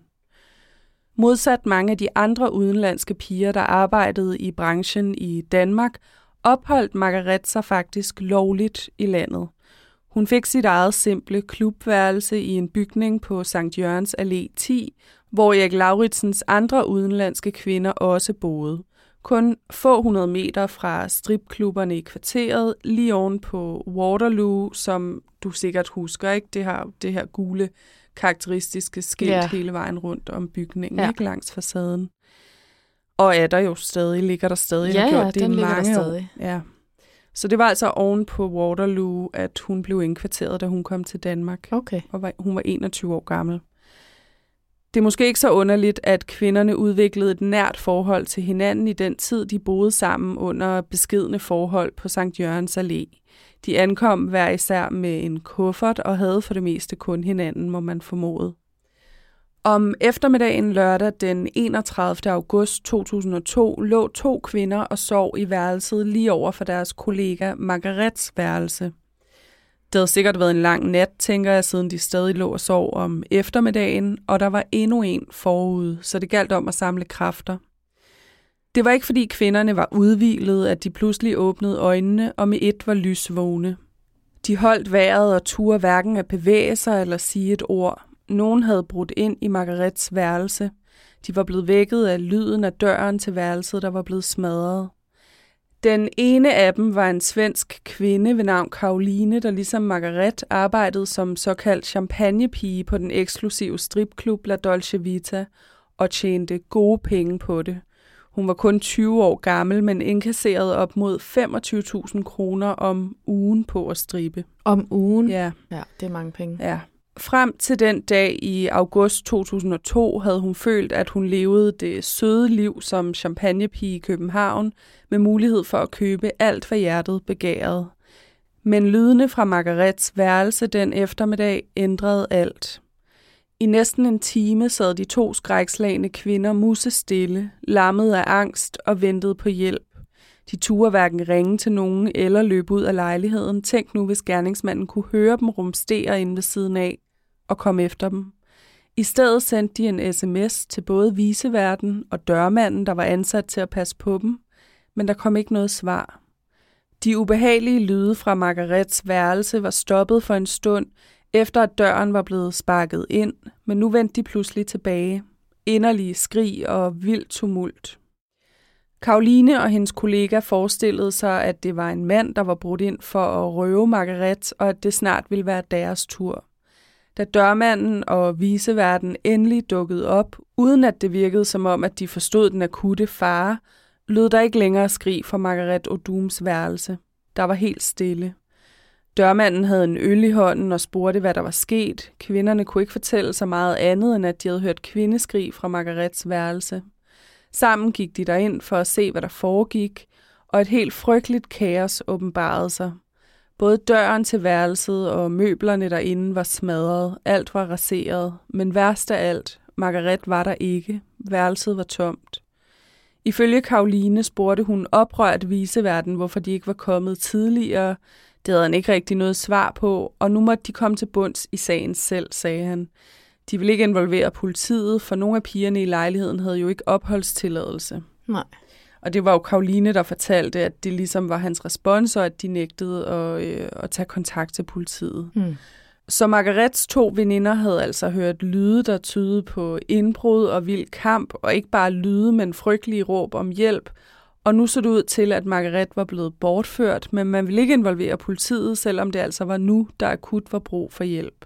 B: Modsat mange af de andre udenlandske piger, der arbejdede i branchen i Danmark, opholdt Margaret sig faktisk lovligt i landet. Hun fik sit eget simple klubværelse i en bygning på Sankt Jørgens Allé ti, hvor Erik Lauritsens andre udenlandske kvinder også boede. Kun få hundrede meter fra stripklubberne i kvarteret, lige oven på Waterloo, som du sikkert husker, ikke? Det her, det her gule karakteristiske skilt yeah. hele vejen rundt om bygningen, ja. Ikke langs facaden. Og er der jo stadig, ligger der stadig.
A: Ja,
B: gjort
A: ja,
B: det
A: den ligger
B: mange
A: der stadig.
B: År. Ja. Så det var altså oven på Waterloo, at hun blev indkvarteret, da hun kom til Danmark.
A: Okay.
B: Og var, hun var enogtyve år gammel. Det er måske ikke så underligt, at kvinderne udviklede et nært forhold til hinanden i den tid, de boede sammen under beskedne forhold på Sankt Jørgens Allé. De ankom hver især med en kuffert og havde for det meste kun hinanden, må man formode. Om eftermiddagen lørdag den enogtredivte august to tusind og to lå to kvinder og sov i værelset lige over for deres kollega Margarets værelse. Det havde sikkert været en lang nat, tænker jeg, siden de stadig lå og sov om eftermiddagen, og der var endnu en forud, så det galt om at samle kræfter. Det var ikke fordi kvinderne var udhvilede, at de pludselig åbnede øjnene og med et var lysvågne. De holdt vejret og turde hverken at bevæge sig eller sige et ord. Nogen havde brudt ind i Margarets værelse. De var blevet vækket af lyden af døren til værelset, der var blevet smadret. Den ene af dem var en svensk kvinde ved navn Karoline, der ligesom Margaret arbejdede som såkaldt champagnepige på den eksklusive stripklub La Dolce Vita og tjente gode penge på det. Hun var kun tyve år gammel, men indkasserede op mod femogtyve tusind kroner om ugen på at strippe.
A: Om ugen?
B: Ja.
A: Ja, det er mange penge.
B: Ja. Frem til den dag i august to tusind og to havde hun følt, at hun levede det søde liv som champagnepige i København, med mulighed for at købe alt, hvad hjertet begærede. Men lydene fra Margarets værelse den eftermiddag ændrede alt. I næsten en time sad de to skrækslagne kvinder musestille, lammet af angst og ventede på hjælp. De turde hverken ringe til nogen eller løbe ud af lejligheden. Tænk nu, hvis gerningsmanden kunne høre dem rumstere inde ved siden af og komme efter dem. I stedet sendte de en sms til både viceværten og dørmanden, der var ansat til at passe på dem, men der kom ikke noget svar. De ubehagelige lyde fra Margarets værelse var stoppet for en stund, efter at døren var blevet sparket ind, men nu vendte de pludselig tilbage. Inderlige skrig og vild tumult. Karoline og hendes kollega forestillede sig, at det var en mand, der var brudt ind for at røve Margaret, og at det snart ville være deres tur. Da dørmanden og viceværten endelig dukkede op, uden at det virkede som om, at de forstod den akutte fare, lød der ikke længere skrig fra Margaret Odums værelse. Der var helt stille. Dørmanden havde en øl i hånden og spurgte, hvad der var sket. Kvinderne kunne ikke fortælle så meget andet, end at de havde hørt kvindeskrig fra Margarets værelse. Sammen gik de derind for at se, hvad der foregik, og et helt frygteligt kaos åbenbarede sig. Både døren til værelset og møblerne derinde var smadret, alt var raseret, men værst af alt, Margaret var der ikke, værelset var tomt. Ifølge Caroline spurgte hun oprørt viceverden, hvorfor de ikke var kommet tidligere. Det havde han ikke rigtig noget svar på, og nu måtte de komme til bunds i sagen selv, sagde han. De ville ikke involvere politiet, for nogle af pigerne i lejligheden havde jo ikke opholdstilladelse.
A: Nej.
B: Og det var jo Caroline, der fortalte, at det ligesom var hans respons, og at de nægtede at, øh, at tage kontakt til politiet.
A: Hmm.
B: Så Margarets to veninder havde altså hørt lyde, der tydede på indbrud og vild kamp, og ikke bare lyde, men frygtelige råb om hjælp. Og nu så det ud til, at Margaret var blevet bortført, men man ville ikke involvere politiet, selvom det altså var nu, der akut var brug for hjælp.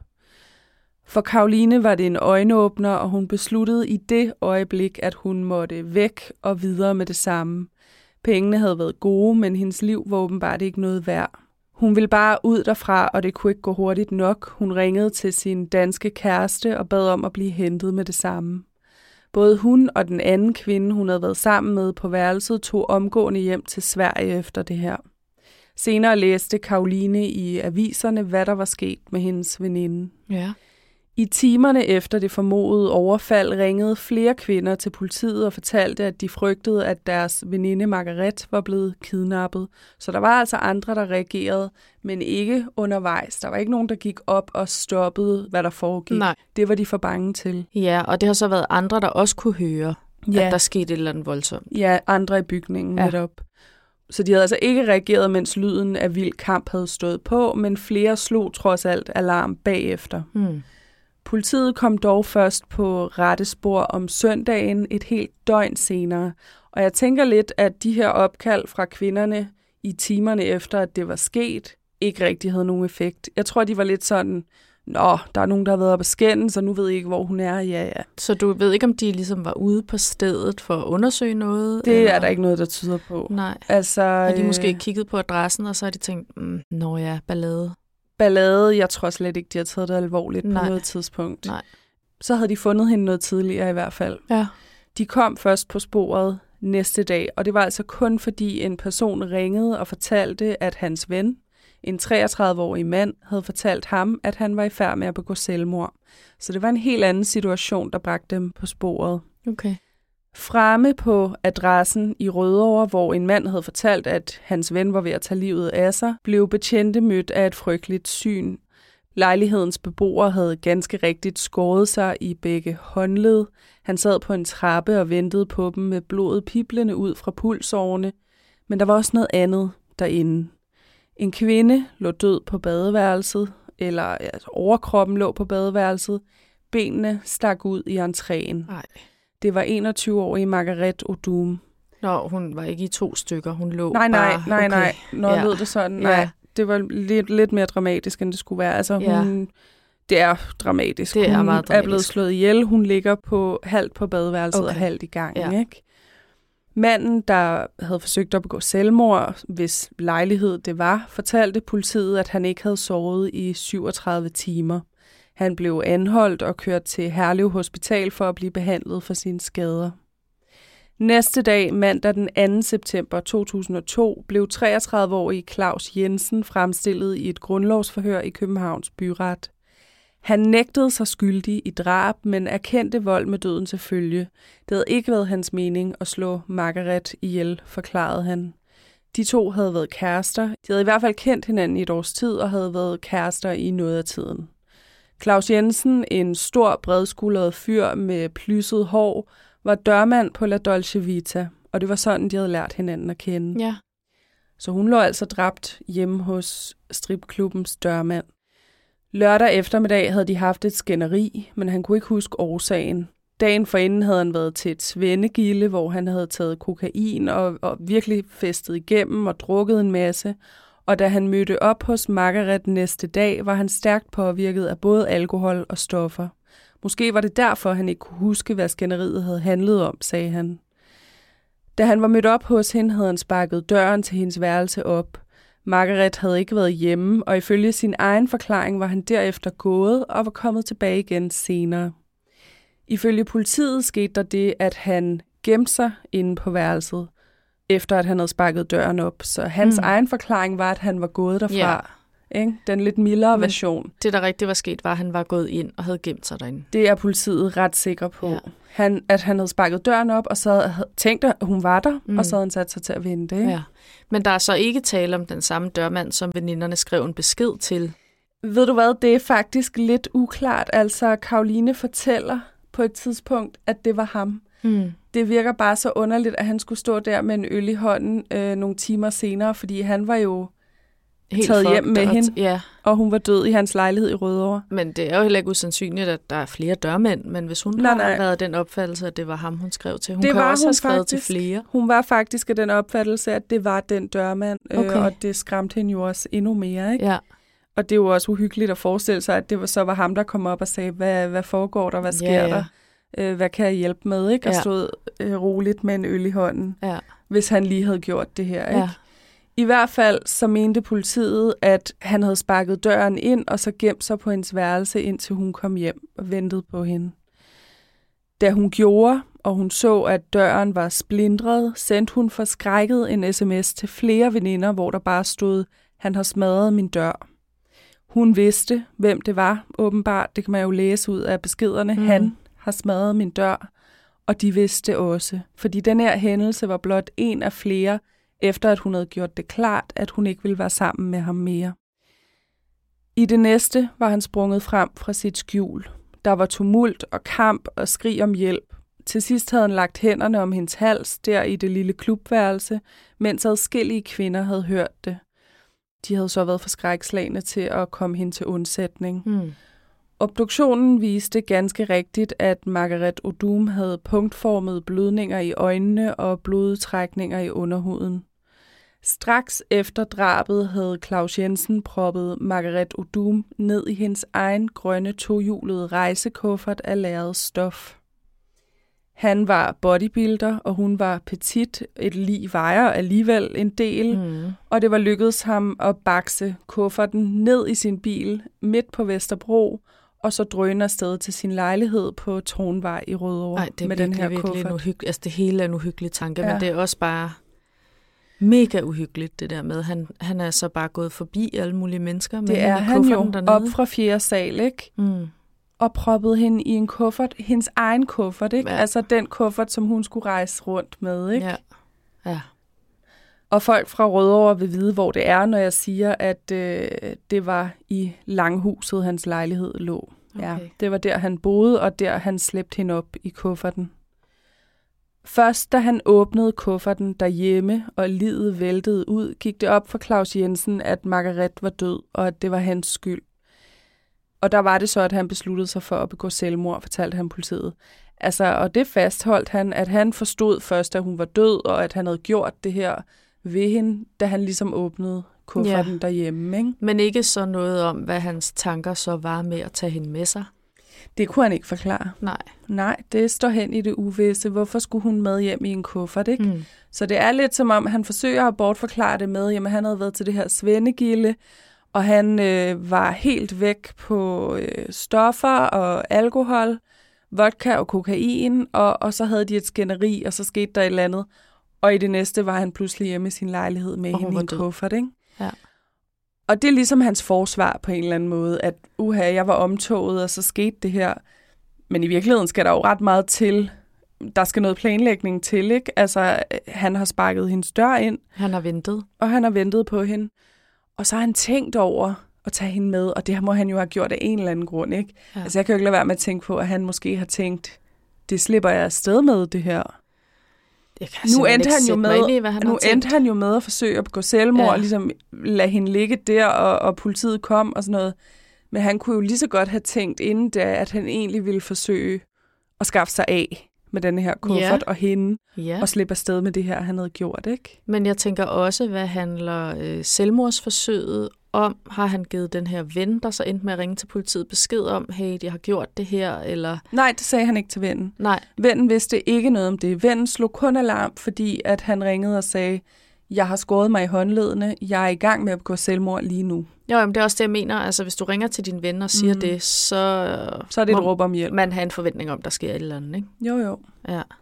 B: For Caroline var det en øjenåbner, og hun besluttede i det øjeblik, at hun måtte væk og videre med det samme. Pengene havde været gode, men hendes liv var åbenbart ikke noget værd. Hun ville bare ud derfra, og det kunne ikke gå hurtigt nok. Hun ringede til sin danske kæreste og bad om at blive hentet med det samme. Både hun og den anden kvinde, hun havde været sammen med på værelset, tog omgående hjem til Sverige efter det her. Senere læste Caroline i aviserne, hvad der var sket med hendes veninde.
A: Ja.
B: I timerne efter det formodede overfald ringede flere kvinder til politiet og fortalte, at de frygtede, at deres veninde Margaret var blevet kidnappet. Så der var altså andre, der reagerede, men ikke undervejs. Der var ikke nogen, der gik op og stoppede, hvad der foregik.
A: Nej.
B: Det var de for bange til.
A: Ja, og det har så været andre, der også kunne høre,
B: ja.
A: at der skete et eller andet voldsomt.
B: Ja, andre i bygningen
A: ja.
B: netop. Så de havde altså ikke reageret, mens lyden af vild kamp havde stået på, men flere slog trods alt alarm bagefter.
A: Hmm.
B: Politiet kom dog først på rette spor om søndagen et helt døgn senere, og jeg tænker lidt, at de her opkald fra kvinderne i timerne efter, at det var sket, ikke rigtig havde nogen effekt. Jeg tror, de var lidt sådan, nå, der er nogen, der har været op at skændes, så nu ved jeg ikke, hvor hun er. Ja, ja.
A: Så du ved ikke, om de ligesom var ude på stedet for at undersøge noget?
B: Det
A: eller?
B: er der ikke noget, der tyder på.
A: Nej.
B: Altså,
A: har de måske kigget på adressen, og så har de tænkt, mm, nå ja, ballade.
B: Ballade, jeg tror slet ikke, de har taget det alvorligt
A: Nej.
B: på noget tidspunkt.
A: Nej.
B: Så havde de fundet hende noget tidligere i hvert fald.
A: Ja.
B: De kom først på sporet næste dag, og det var altså kun fordi en person ringede og fortalte, at hans ven, en treogtredive-årig mand, havde fortalt ham, at han var i færd med at begå selvmord. Så det var en helt anden situation, der bragte dem på sporet.
A: Okay.
B: Fremme på adressen i Rødovre, hvor en mand havde fortalt, at hans ven var ved at tage livet af sig, blev betjente mødt af et frygteligt syn. Lejlighedens beboer havde ganske rigtigt skåret sig i begge håndled. Han sad på en trappe og ventede på dem med blodet piblende ud fra pulsårene. Men der var også noget andet derinde. En kvinde lå død på badeværelset, eller altså, overkroppen lå på badeværelset. Benene stak ud i entréen.
A: Nej.
B: Det var enogtyve-årige Margaret Odum.
A: Nå, hun var ikke i to stykker, hun lå
B: nej, nej,
A: bare...
B: Nej, nej,
A: okay.
B: nej. Nå,
A: ja.
B: lød det sådan.
A: Ja.
B: Nej, det var lidt, lidt mere dramatisk, end det skulle være. Altså, hun...
A: Ja.
B: Det er dramatisk.
A: Det er
B: hun
A: meget dramatisk.
B: er blevet slået ihjel. Hun ligger på halvt på badeværelset okay. og halvt i gang.
A: Ja.
B: Ikke? Manden, der havde forsøgt at begå selvmord, hvis lejlighed det var, fortalte politiet, at han ikke havde sovet i syvogtredive timer. Han blev anholdt og kørt til Herlev Hospital for at blive behandlet for sine skader. Næste dag, mandag den anden september to tusind og to, blev treogtredive-årige Claus Jensen fremstillet i et grundlovsforhør i Københavns Byret. Han nægtede sig skyldig i drab, men erkendte vold med døden til følge. Det havde ikke været hans mening at slå Margaret ihjel, forklarede han. De to havde været kærester. De havde i hvert fald kendt hinanden i et års tid og havde været kærester i noget af tiden. Claus Jensen, en stor, bredskuldret fyr med plysset hår, var dørmand på La Dolce Vita, og det var sådan, de havde lært hinanden at kende.
A: Ja.
B: Så hun lå altså dræbt hjemme hos stripklubbens dørmand. Lørdag eftermiddag havde de haft et skænderi, men han kunne ikke huske årsagen. Dagen forinden havde han været til et svendegilde, hvor han havde taget kokain og, og virkelig festet igennem og drukket en masse. Og da han mødte op hos Margaret næste dag, var han stærkt påvirket af både alkohol og stoffer. Måske var det derfor, han ikke kunne huske, hvad skænderiet havde handlet om, sagde han. Da han var mødt op hos hende, havde han sparket døren til hendes værelse op. Margaret havde ikke været hjemme, og ifølge sin egen forklaring var han derefter gået og var kommet tilbage igen senere. Ifølge politiet skete der det, at han gemte sig inde på værelset, efter at han havde sparket døren op. Så hans mm. egen forklaring var, at han var gået derfra.
A: Ja.
B: Ikke? Den lidt mildere Men version.
A: Det, der rigtig var sket, var, at han var gået ind og havde gemt sig derinde.
B: Det er politiet ret sikker på. Ja. Han, at han havde sparket døren op, og så havde tænkt, at hun var der, mm. og så havde han sat sig til at vente. Ikke?
A: Ja. Men der er så ikke tale om den samme dørmand, som veninderne skrev en besked til.
B: Ved du hvad, det er faktisk lidt uklart. Altså, Caroline fortæller på et tidspunkt, at det var ham. Mm. Det virker bare så underligt, at han skulle stå der med en øl i hånden øh, nogle timer senere, fordi han var jo helt taget hjem med hende, ja. Og hun var død i hans lejlighed i Rødovre.
A: Men det er jo heller ikke usandsynligt, at der er flere dørmænd, men hvis hun nej, har nej. været den opfattelse, at det var ham, hun skrev til. Hun det kan også have skrevet faktisk, til flere.
B: Hun var faktisk af den opfattelse, at det var den dørmand, okay. øh, og det skræmte hende jo også endnu mere, ikke?
A: Ja.
B: Og det er jo også uhyggeligt at forestille sig, at det var, så var ham, der kom op og sagde, hvad, hvad foregår der, hvad sker ja, ja. der? Øh, hvad kan jeg hjælpe med, ikke? Og ja. stod øh, roligt med en øl i hånden, ja. hvis han lige havde gjort det her, ikke? Ja. I hvert fald så mente politiet, at han havde sparket døren ind, og så gemt sig på hendes værelse, indtil hun kom hjem og ventede på hende. Da hun gjorde, og hun så, at døren var splintret, sendte hun forskrækket en sms til flere veninder, hvor der bare stod, han har smadret min dør. Hun vidste, hvem det var, åbenbart. Det kan man jo læse ud af beskederne. Mm. Han har smadret min dør, og de vidste også. Fordi den her hændelse var blot en af flere, efter at hun havde gjort det klart, at hun ikke ville være sammen med ham mere. I det næste var han sprunget frem fra sit skjul. Der var tumult og kamp og skrig om hjælp. Til sidst havde han lagt hænderne om hendes hals der i det lille klubværelse, mens adskillige kvinder havde hørt det. De havde så været for skrækslagne til at komme hende til undsætning. Mm. Obduktionen viste ganske rigtigt, at Margaret Odum havde punktformede blødninger i øjnene og blodtrækninger i underhuden. Straks efter drabet havde Claus Jensen proppet Margaret Odum ned i hendes egen grønne tohjulede rejsekuffert af lærret stof. Han var bodybuilder, og hun var petit. Et lig vejer alligevel en del, mm. og det var lykkedes ham at bakse kufferten ned i sin bil midt på Vesterbro, og så drøne afsted til sin lejlighed på Tårnvej i Rødovre.
A: Ej, det er
B: med
A: virkelig,
B: den her
A: virkelig
B: kuffert.
A: En uhyggelig, altså det hele er en uhyggelig tanke, ja. Men det er også bare mega uhyggeligt, det der med. Han, han er så bare gået forbi alle mulige mennesker. Med
B: det er han jo dernede. Op fra fjerde sal, ikke?
A: Mm.
B: Og proppede hende i en kuffert, hendes egen kuffert, ikke? Ja. Altså den kuffert, som hun skulle rejse rundt med, ikke?
A: Ja. Ja.
B: Og folk fra Rødovre vil vide, hvor det er, når jeg siger, at øh, det var i Langhuset, hans lejlighed lå. Okay. Ja, det var der, han boede, og der han slæbte hende op i kufferten. Først da han åbnede kufferten derhjemme, og livet væltede ud, gik det op for Claus Jensen, at Margaret var død, og at det var hans skyld. Og der var det så, at han besluttede sig for at begå selvmord, fortalte han politiet. Altså, og det fastholdt han, at han forstod først, at hun var død, og at han havde gjort det her ved hende, da han ligesom åbnede kufferten ja. derhjemme. Ikke?
A: Men ikke så noget om, hvad hans tanker så var med at tage hende med sig?
B: Det kunne han ikke forklare.
A: Nej.
B: Nej, det står hen i det uvisse. Hvorfor skulle hun med hjem i en kuffert, ikke? Mm. Så det er lidt som om, han forsøger at bortforklare det med, jamen han havde været til det her svendegilde, og han øh, var helt væk på øh, stoffer og alkohol, vodka og kokain, og, og så havde de et skænderi, og så skete der et eller andet. Og i det næste var han pludselig hjemme i sin lejlighed med hende i en kuffert, ikke?
A: Ja.
B: Og det er ligesom hans forsvar på en eller anden måde, at uha, jeg var omtoget, og så skete det her. Men i virkeligheden skal der jo ret meget til. Der skal noget planlægning til, ikke? Altså, han har sparket hendes dør ind.
A: Han har ventet.
B: Og han har ventet på hende. Og så har han tænkt over at tage hende med, og det må han jo have gjort af en eller anden grund, ikke? Ja. Altså, jeg kan jo ikke lade være med at tænke på, at han måske har tænkt, det slipper jeg afsted med, det her. Nu endte han jo med, i, han nu endte han jo med at forsøge at begå selvmord, ja. og ligesom lade hende ligge der, og, og politiet kom og sådan noget. Men han kunne jo lige så godt have tænkt inden da, at han egentlig ville forsøge at skaffe sig af med den her kuffert ja. og hende, ja. og slippe afsted med det her, han havde gjort, ikke?
A: Men jeg tænker også, hvad handler øh, selvmordsforsøget om? Har han givet den her ven, der så endte med at ringe til politiet, besked om, hey, jeg har gjort det her, eller?
B: Nej, det sagde han ikke til vennen.
A: Nej.
B: Vennen vidste ikke noget om det. Vennen slog kun alarm, fordi at han ringede og sagde, jeg har skåret mig i håndledene, jeg er i gang med at begå selvmord lige nu.
A: Jo, jamen, det er også det, jeg mener. Altså, hvis du ringer til din ven og siger mm. det, så,
B: så er det et råb om hjælp.
A: Man har en forventning om, der sker et eller andet, ikke?
B: Jo, jo.
A: Ja.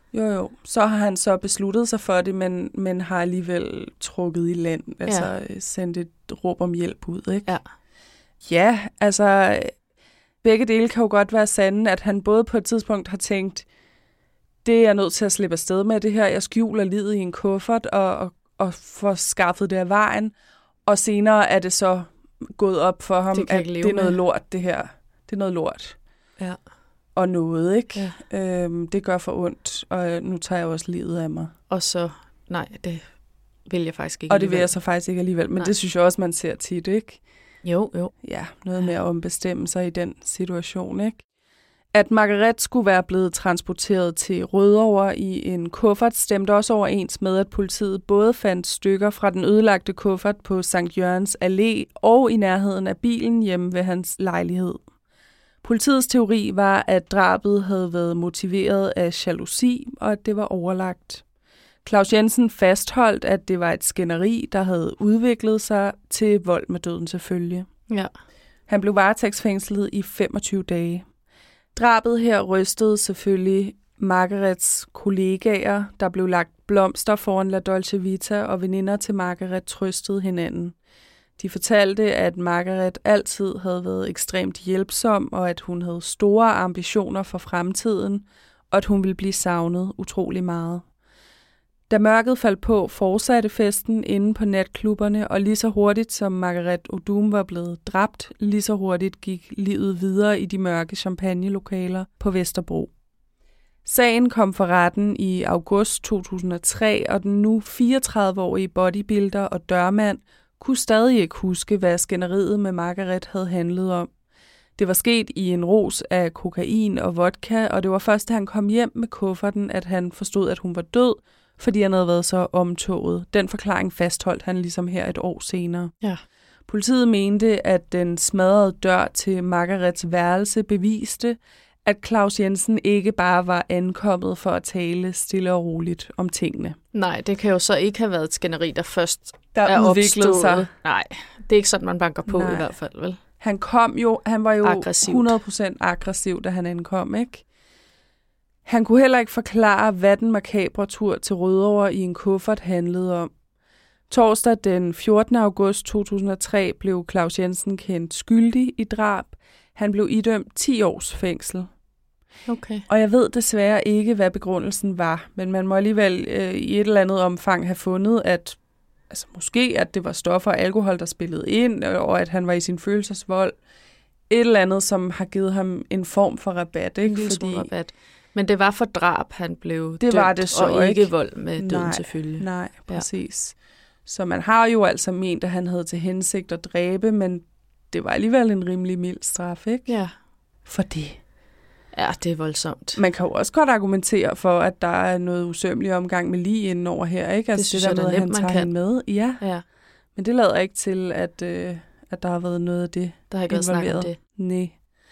B: Jo, jo. Så har han så besluttet sig for det, men, men har alligevel trukket i land. Altså ja. sendt et råb om hjælp ud, ikke?
A: Ja.
B: Ja, altså begge dele kan jo godt være sande, at han både på et tidspunkt har tænkt, det er jeg nødt til at slippe afsted med det her. Jeg skjuler livet i en kuffert og, og, og får skaffet det af vejen. Og senere er det så gået op for ham, det at det er noget lort, det her. Det er noget lort.
A: Ja.
B: Og noget, ikke? Ja. Øhm, det gør for ondt, og nu tager jeg også livet af mig.
A: Og så, nej, det vil jeg faktisk ikke
B: Og det vil jeg så faktisk ikke alligevel, men nej. Det synes jeg også, man ser tit, ikke?
A: Jo, jo.
B: Ja, noget med at ombestemme sig i den situation, ikke? At Margaret skulle være blevet transporteret til Rødovre i en kuffert, stemte også overens med, at politiet både fandt stykker fra den ødelagte kuffert på Sankt Jørgens Allé og i nærheden af bilen hjemme ved hans lejlighed. Politiets teori var, at drabet havde været motiveret af jalousi, og at det var overlagt. Claus Jensen fastholdt, at det var et skænderi, der havde udviklet sig til vold med døden til følge.
A: Ja.
B: Han blev varetægtsfængslet i femogtyve dage. Drabet her rystede selvfølgelig Margarets kollegaer, der blev lagt blomster foran La Dolce Vita, og veninder til Margaret trøstede hinanden. De fortalte, at Margaret altid havde været ekstremt hjælpsom, og at hun havde store ambitioner for fremtiden, og at hun ville blive savnet utrolig meget. Da mørket faldt på, fortsatte festen inde på natklubberne, og lige så hurtigt som Margaret Odum var blevet dræbt, lige så hurtigt gik livet videre i de mørke champagnelokaler på Vesterbro. Sagen kom for retten i august to tusind og tre, og den nu fireogtredive-årige bodybuilder og dørmand kunne stadig ikke huske, hvad skænderiet med Margaret havde handlet om. Det var sket i en ros af kokain og vodka, og det var først, da han kom hjem med kufferten, at han forstod, at hun var død, fordi han havde været så omtoget. Den forklaring fastholdt han ligesom her et år senere.
A: Ja.
B: Politiet mente, at den smadrede dør til Margarets værelse beviste, at Claus Jensen ikke bare var ankommet for at tale stille og roligt om tingene.
A: Nej, det kan jo så ikke have været et skænderi, der først
B: der
A: er
B: udviklet
A: opstået.
B: sig.
A: Nej, det er ikke sådan, man banker på. Nej. I hvert fald, vel?
B: Han kom jo, han var jo
A: Aggressivt.
B: hundrede procent aggressiv, da han ankom, ikke? Han kunne heller ikke forklare, hvad den makabre tur til Rødovre i en kuffert handlede om. Torsdag den fjortende august to tusind og tre blev Claus Jensen kendt skyldig i drab. Han blev idømt ti års fængsel.
A: Okay.
B: Og jeg ved desværre ikke, hvad begrundelsen var, men man må alligevel øh, i et eller andet omfang have fundet, at altså måske at det var stoffer og alkohol, der spillede ind, og at han var i sin følelsesvold. Et eller andet, som har givet ham en form for rabat, ikke?
A: En
B: Fordi
A: rabat. Men det var for drab, han blev
B: det
A: dømt,
B: var det så,
A: og ikke,
B: ikke
A: vold med døden
B: nej,
A: til følge.
B: Nej, præcis. Ja. Så man har jo altså ment, at han havde til hensigt at dræbe, men det var alligevel en rimelig mild straf, ikke?
A: Ja.
B: For det.
A: Ja, det er voldsomt.
B: Man kan jo også godt argumentere for, at der er noget usømmelig omgang med lige inden over her, ikke? Altså
A: det synes
B: det
A: jeg,
B: der med,
A: at
B: han tager
A: kan.
B: hende med. Ja.
A: ja.
B: Men det lader ikke til, at, øh, at der har været noget af det.
A: Der har ikke været snakket om det.
B: Nej.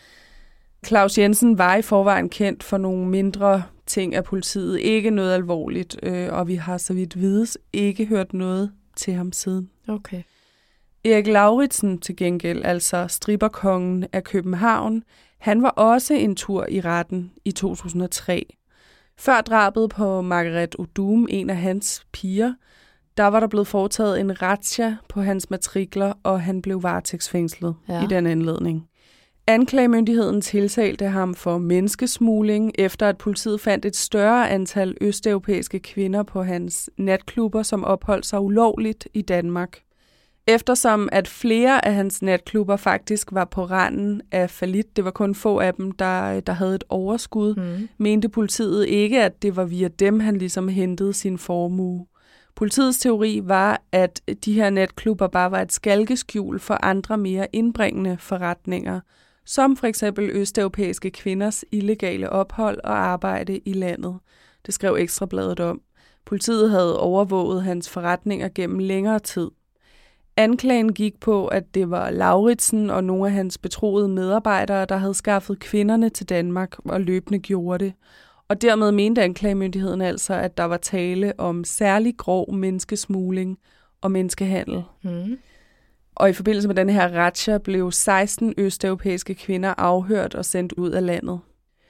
B: Claus Jensen var i forvejen kendt for nogle mindre ting af politiet. Ikke noget alvorligt, øh, og vi har så vidt vides ikke hørt noget til ham siden.
A: Okay.
B: Erik Lauritsen til gengæld, altså stripperkongen af København, han var også en tur i retten i to tusind og tre. Før drabet på Margaret Odum, en af hans piger, der var der blevet foretaget en razzia på hans matrikler, og han blev varetægtsfængslet ja. i den anledning. Anklagemyndigheden tiltalte ham for menneskesmugling, efter at politiet fandt et større antal østeuropæiske kvinder på hans natklubber, som opholdt sig ulovligt i Danmark. Eftersom at flere af hans natklubber faktisk var på randen af fallit, det var kun få af dem, der, der havde et overskud, mm. mente politiet ikke, at det var via dem, han ligesom hentede sin formue. Politiets teori var, at de her natklubber bare var et skalkeskjul for andre mere indbringende forretninger, som for eksempel østeuropæiske kvinders illegale ophold og arbejde i landet. Det skrev Ekstrabladet om. Politiet havde overvåget hans forretninger gennem længere tid. Anklagen gik på, at det var Lauritsen og nogle af hans betroede medarbejdere, der havde skaffet kvinderne til Danmark og løbende gjorde det. Og dermed mente anklagemyndigheden altså, at der var tale om særlig grov menneskesmugling og menneskehandel. Mm. Og i forbindelse med den her razzia blev seksten østeuropæiske kvinder afhørt og sendt ud af landet.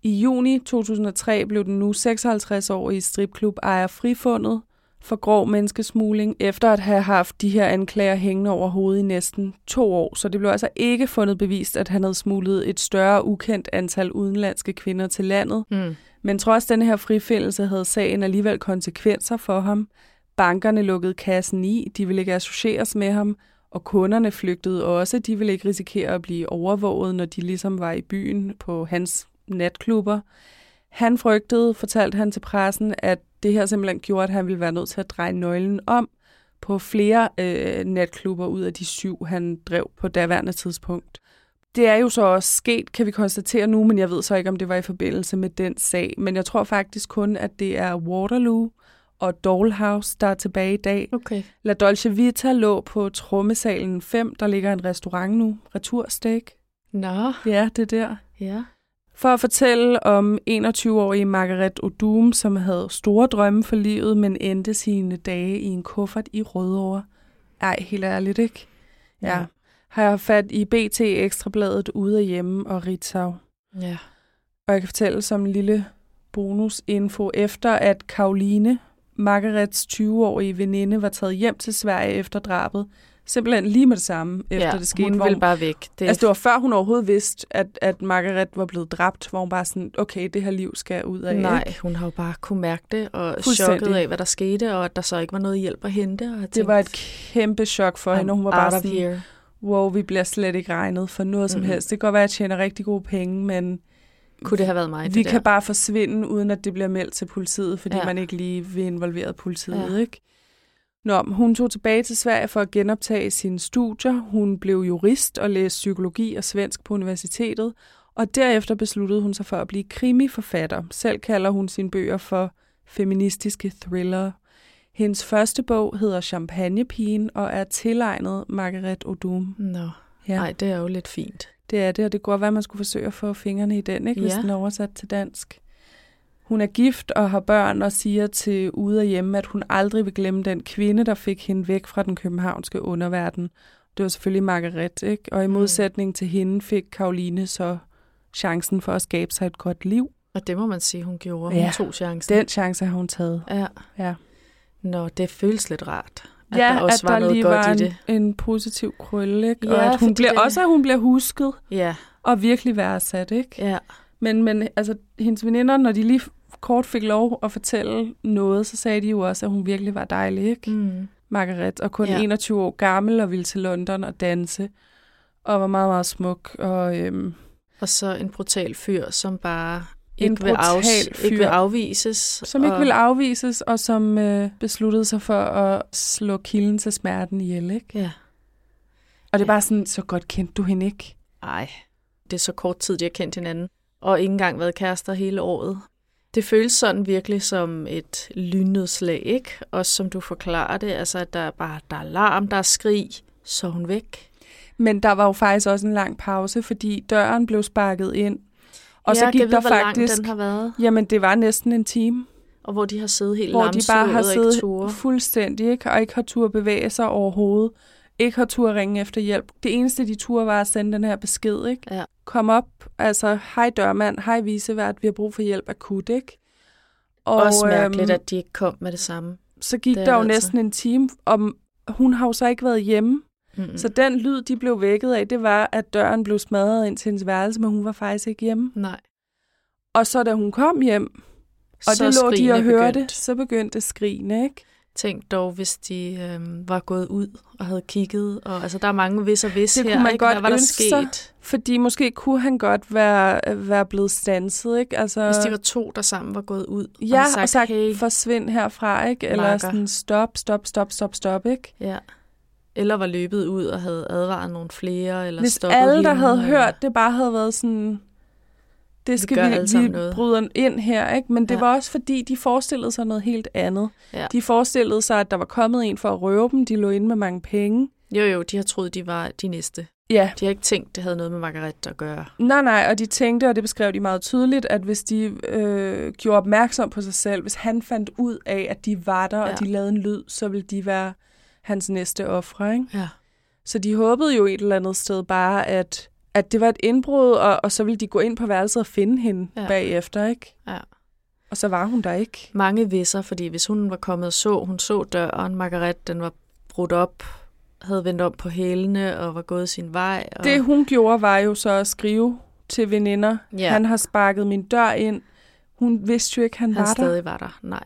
B: I juni to tusind og tre blev den nu seksoghalvtreds-årige stripklub ejer frifundet for grov menneskesmugling, efter at have haft de her anklager hængende over hovedet i næsten to år. Så det blev altså ikke fundet bevist, at han havde smuglet et større ukendt antal udenlandske kvinder til landet.
A: Mm.
B: Men trods den her frifindelse havde sagen alligevel konsekvenser for ham. Bankerne lukkede kassen i, de ville ikke associeres med ham, og kunderne flygtede også. De ville ikke risikere at blive overvåget, når de ligesom var i byen på hans natklubber. Han frygtede, fortalte han til pressen, at det her simpelthen gjorde, at han ville være nødt til at dreje nøglen om på flere øh, natklubber ud af de syv, han drev på daværende tidspunkt. Det er jo så også sket, kan vi konstatere nu, men jeg ved så ikke, om det var i forbindelse med den sag. Men jeg tror faktisk kun, at det er Waterloo og Dollhouse, der er tilbage i dag.
A: Okay.
B: La Dolce Vita lå på Trommesalen fem, der ligger en restaurant nu, Retursteak.
A: Nå.
B: Ja, det er der.
A: Ja.
B: For at fortælle om enogtyve-årige Margaret Odum, som havde store drømme for livet, men endte sine dage i en kuffert i Rødovre. Ej, helt ærligt, ikke? Ja. ja. Har jeg fat i B T Ekstrabladet Ude af Hjemme og Ritzau.
A: Ja.
B: Og jeg kan fortælle som en lille bonusinfo, efter at Caroline, Margarets tyve-årige veninde, var taget hjem til Sverige efter drabet. Simpelthen lige med det samme, efter
A: ja,
B: det skete.
A: hun ville bare væk.
B: Det... Altså det var før hun overhovedet vidste, at, at Margaret var blevet dræbt, hvor hun bare sådan, okay, det her liv skal ud af.
A: Nej,
B: ikke?
A: hun har jo bare kunne mærke det, og chokket af, hvad der skete, og at der så ikke var noget hjælp at hente. Og
B: tænkte, det var et kæmpe chok for hende, og hun var bare sådan, here. wow, vi bliver slet ikke regnet for noget som mm-hmm. helst. Det kan godt være, at jeg tjener rigtig gode penge, men
A: kunne det have været mig, det
B: vi
A: der?
B: kan bare forsvinde, uden at det bliver meldt til politiet, fordi ja. man ikke lige vil involvere politiet, ja. ikke? Nå, hun tog tilbage til Sverige for at genoptage sine studier. Hun blev jurist og læste psykologi og svensk på universitetet, og derefter besluttede hun sig for at blive krimiforfatter. Selv kalder hun sine bøger for feministiske thriller. Hendes første bog hedder Champagnepigen og er tilegnet Margaret Odum.
A: Nå, ja. Nej, det er jo lidt fint.
B: Det er det, og det kunne være, at man skulle forsøge at få fingrene i den, ikke, hvis ja. den er oversat til dansk. Hun er gift og har børn og siger til Ude af Hjemme, at hun aldrig vil glemme den kvinde, der fik hende væk fra den københavnske underverden. Det var selvfølgelig Margaret, ikke? Og i modsætning mm. til hende fik Caroline så chancen for at skabe sig et godt liv.
A: Og det må man sige, hun gjorde. Hun
B: ja,
A: tog chancen.
B: Den chance har hun taget.
A: Ja.
B: ja.
A: Nå, det føles lidt rart. At
B: ja,
A: der også
B: at
A: var
B: der
A: noget
B: lige
A: godt
B: var
A: i det.
B: En, en positiv krølle, ikke?
A: Ja,
B: og at hun bliver,
A: det...
B: også at hun bliver husket.
A: Ja.
B: Og virkelig værdsat, ikke?
A: Ja.
B: Men, men altså, hendes veninder, når de lige kort fik lov at fortælle noget, så sagde de jo også, at hun virkelig var dejlig, ikke?
A: Mm.
B: Margaret, og kun
A: ja.
B: enogtyve år gammel og ville til London og danse, og var meget, meget smuk. Og, øhm,
A: og så en brutal fyr, som bare ikke, vil, afs- fyr, ikke vil afvises.
B: Som og... ikke vil afvises, og som øh, besluttede sig for at slå kilden til smerten ihjel, ikke?
A: Ja.
B: Og det er ja. bare sådan, så godt kendte du hende ikke?
A: Nej, det er så kort tid, de har kendt hinanden, og ikke engang været kærester hele året. Det føles sådan virkelig som et lynnedslag, ikke? Også som du forklarer det, altså at der er bare der er larm, der er skrig, så er hun væk.
B: Men der var jo faktisk også en lang pause, fordi døren blev sparket ind. Og
A: ja,
B: så gik
A: jeg
B: der
A: ved,
B: faktisk,
A: hvor lang den har været.
B: Jamen, det var næsten en time.
A: Og hvor de har siddet helt
B: hvor de bare har siddet
A: ture.
B: fuldstændig, ikke? Og ikke har tur bevæge sig overhovedet. Ikke har tur ringe efter hjælp. Det eneste, de turde, var at sende den her besked, ikke?
A: Ja.
B: Kom op, altså, hej dørmand, hej vicevært, vi har brug for hjælp akut, ikke?
A: Og, også mærkeligt, øhm, at de ikke kom med det samme.
B: Så gik det der jo altså. næsten en time, og hun har jo så ikke været hjemme. Mm-hmm. Så den lyd, de blev vækket af, det var, at døren blev smadret ind til hendes værelse, men hun var faktisk ikke hjemme.
A: Nej.
B: Og så da hun kom hjem, og så det lå de og hørte, så begyndte skrigene, ikke?
A: Tænk dog, hvis de øhm, var gået ud og havde kigget. Og, altså, der er mange vis og vis
B: det
A: her.
B: Kunne man
A: ikke?
B: godt
A: Hvad var der
B: ønske
A: sket?
B: Sig, fordi måske kunne han godt være, være blevet standset, ikke? Altså,
A: hvis de var to, der sammen var gået ud.
B: Ja,
A: og sagt,
B: og sagt
A: hey,
B: forsvind herfra, ikke? Eller
A: marker.
B: sådan stop, stop, stop, stop, stop, ikke?
A: Ja. Eller var løbet ud og havde advaret nogle flere, eller
B: hvis
A: stoppet
B: alle,
A: hende,
B: der havde
A: eller...
B: hørt, det bare havde været sådan, det skal vi, vi, vi bryde ind her, ikke? Men det ja. var også fordi, de forestillede sig noget helt andet.
A: Ja.
B: De forestillede sig, at der var kommet en for at røve dem, de lå inde med mange penge.
A: Jo, jo, de har troet, de var de næste.
B: Ja.
A: De har ikke tænkt, det havde noget med Margaret at gøre.
B: Nej, nej, og de tænkte, og det beskrev de meget tydeligt, at hvis de øh, gjorde opmærksom på sig selv, hvis han fandt ud af, at de var der, ja. og de lavede en lyd, så ville de være hans næste ofre, ikke?
A: Ja.
B: Så de håbede jo et eller andet sted bare, at at det var et indbrud, og, og så ville de gå ind på værelset og finde hende ja. bagefter, ikke?
A: Ja.
B: Og så var hun der ikke.
A: Mange visser, fordi hvis hun var kommet og så, hun så døren, Margaret, den var brudt op, havde vendt om på hælene og var gået sin vej. Og...
B: Det hun gjorde, var jo så at skrive til veninder.
A: Ja.
B: Han har sparket min dør ind. Hun vidste jo ikke, han,
A: han
B: var der.
A: Han stadig var der, nej.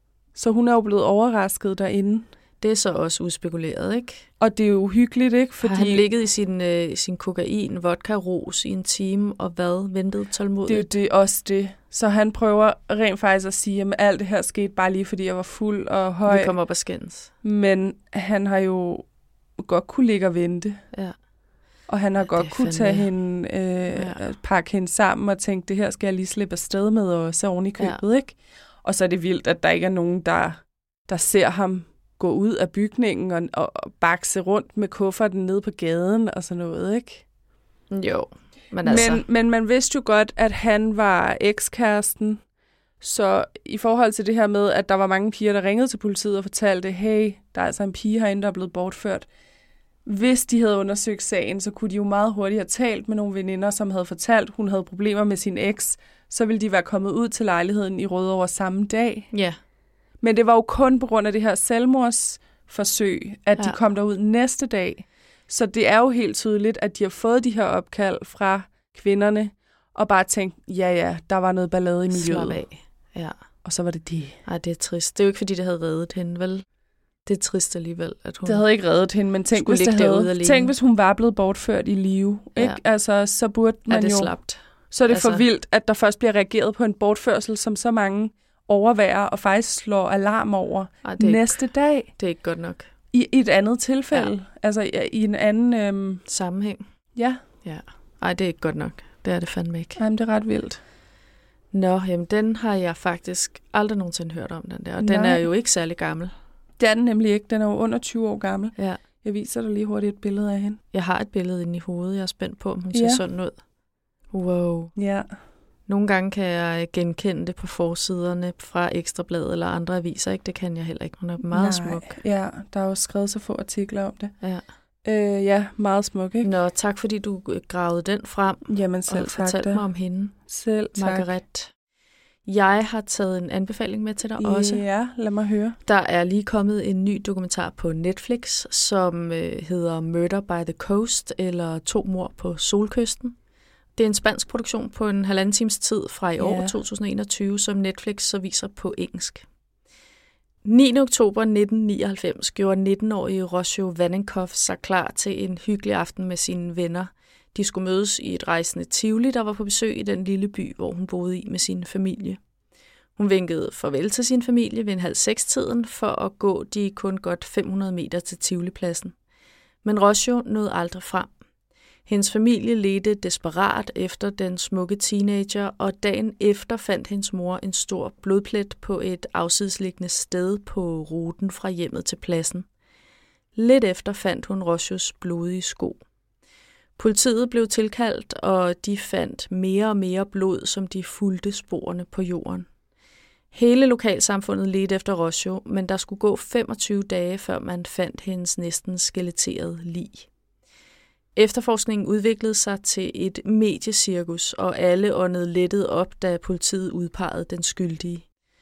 B: Så hun er jo blevet overrasket derinde.
A: Det er så også udspekuleret, ikke?
B: Og det er jo uhyggeligt, ikke?
A: Fordi... Har han ligget i sin, øh, sin kokain, vodka-ros i en time, og hvad? Ventede tålmodigt?
B: Det er jo det, også det. Så han prøver rent faktisk at sige, at alt det her skete bare lige, fordi jeg var fuld og høj.
A: Vi kom op og skændes.
B: Men han har jo godt kunne ligge og vente.
A: Ja.
B: Og han har
A: ja,
B: godt kunne tage hende, øh, ja. pakke hende sammen og tænke, det her skal jeg lige slippe afsted med, og så oven i købet, ja. ikke? Og så er det vildt, at der ikke er nogen, der, der ser ham gå ud af bygningen og, og, og bakse rundt med kufferten nede på gaden og sådan noget, ikke?
A: Jo, men altså...
B: Men, men man vidste jo godt, at han var ekskæresten, så i forhold til det her med, at der var mange piger, der ringede til politiet og fortalte, hey, der er altså en pige herinde, der er blevet bortført. Hvis de havde undersøgt sagen, så kunne de jo meget hurtigt have talt med nogle veninder, som havde fortalt, hun havde problemer med sin eks, så ville de være kommet ud til lejligheden i Rødovre samme dag.
A: Ja.
B: Men det var jo kun på grund af det her selvmordsforsøg, at ja. de kom derud næste dag. Så det er jo helt tydeligt, at de har fået de her opkald fra kvinderne, og bare tænkt, ja ja, der var noget ballade i miljøet.
A: Slap af. Ja.
B: Og så var det det.
A: Ej, det er trist. Det er jo ikke, fordi det havde reddet hende, vel? Det er trist alligevel, at hun...
B: Det havde ikke reddet hende, men tænk, hvis, det havde, tænk hvis hun var blevet bortført i live. Ikke? Ja. Altså, så burde man
A: er det
B: jo...
A: slapt?
B: Så er det
A: altså...
B: for vildt, at der først bliver reageret på en bortførsel, som så mange overværer og faktisk slår alarm over Ej, næste ikke... dag.
A: Det er ikke godt nok.
B: I, i et andet tilfælde. Ja. Altså i, i en anden... Øhm...
A: sammenhæng.
B: Ja.
A: Ja. Ej, det er ikke godt nok. Det er det fandme ikke.
B: Jamen, det er ret vildt.
A: Nå, jamen den har jeg faktisk aldrig nogensinde hørt om, den der. Og Nej. den er jo ikke særlig gammel.
B: Det er den nemlig ikke. Den er jo under tyve år gammel.
A: Ja.
B: Jeg viser dig lige hurtigt et billede af hende.
A: Jeg har et billede inde i hovedet. Jeg er spændt på, om hun
B: ja.
A: ser sådan ud. Wow.
B: Ja.
A: Nogle gange kan jeg genkende det på forsiderne fra Ekstrabladet eller andre aviser. Ikke? Det kan jeg heller ikke. Hun er meget
B: Nej.
A: smuk.
B: Ja, der er jo skrevet så få artikler om det.
A: Ja.
B: Øh, ja, meget smuk, ikke?
A: Nå, tak fordi du gravede den frem.
B: Jamen selv
A: og
B: tak. Og
A: fortalte mig om hende.
B: Selv tak.
A: Margaret. Jeg har taget en anbefaling med til dig også.
B: Ja, lad mig høre.
A: Der er lige kommet en ny dokumentar på Netflix, som øh, hedder Murder by the Coast, eller To mord på solkysten. Det er en spansk produktion på en halvanden times tid fra i år, yeah. to tusind og enogtyve, som Netflix så viser på engelsk. niende oktober nitten nioghalvfems gjorde nitten-årige Rocío Vanenkov sig klar til en hyggelig aften med sine venner. De skulle mødes i et rejsende Tivoli, der var på besøg i den lille by, hvor hun boede i med sin familie. Hun vinkede farvel til sin familie ved en halv seks-tiden for at gå de kun godt fem hundrede meter til Tivoli-pladsen. Men Rocío nåede aldrig frem. Hendes familie ledte desperat efter den smukke teenager, og dagen efter fandt hendes mor en stor blodplet på et afsidesliggende sted på ruten fra hjemmet til pladsen. Lidt efter fandt hun Rocíos blodige sko. Politiet blev tilkaldt, og de fandt mere og mere blod, som de fulgte sporene på jorden. Hele lokalsamfundet ledte efter Rocío, men der skulle gå femogtyve dage, før man fandt hendes næsten skeletterede lig. Efterforskningen udviklede sig til et mediecirkus, og alle åndede lettet op, da politiet udpegede den skyldige.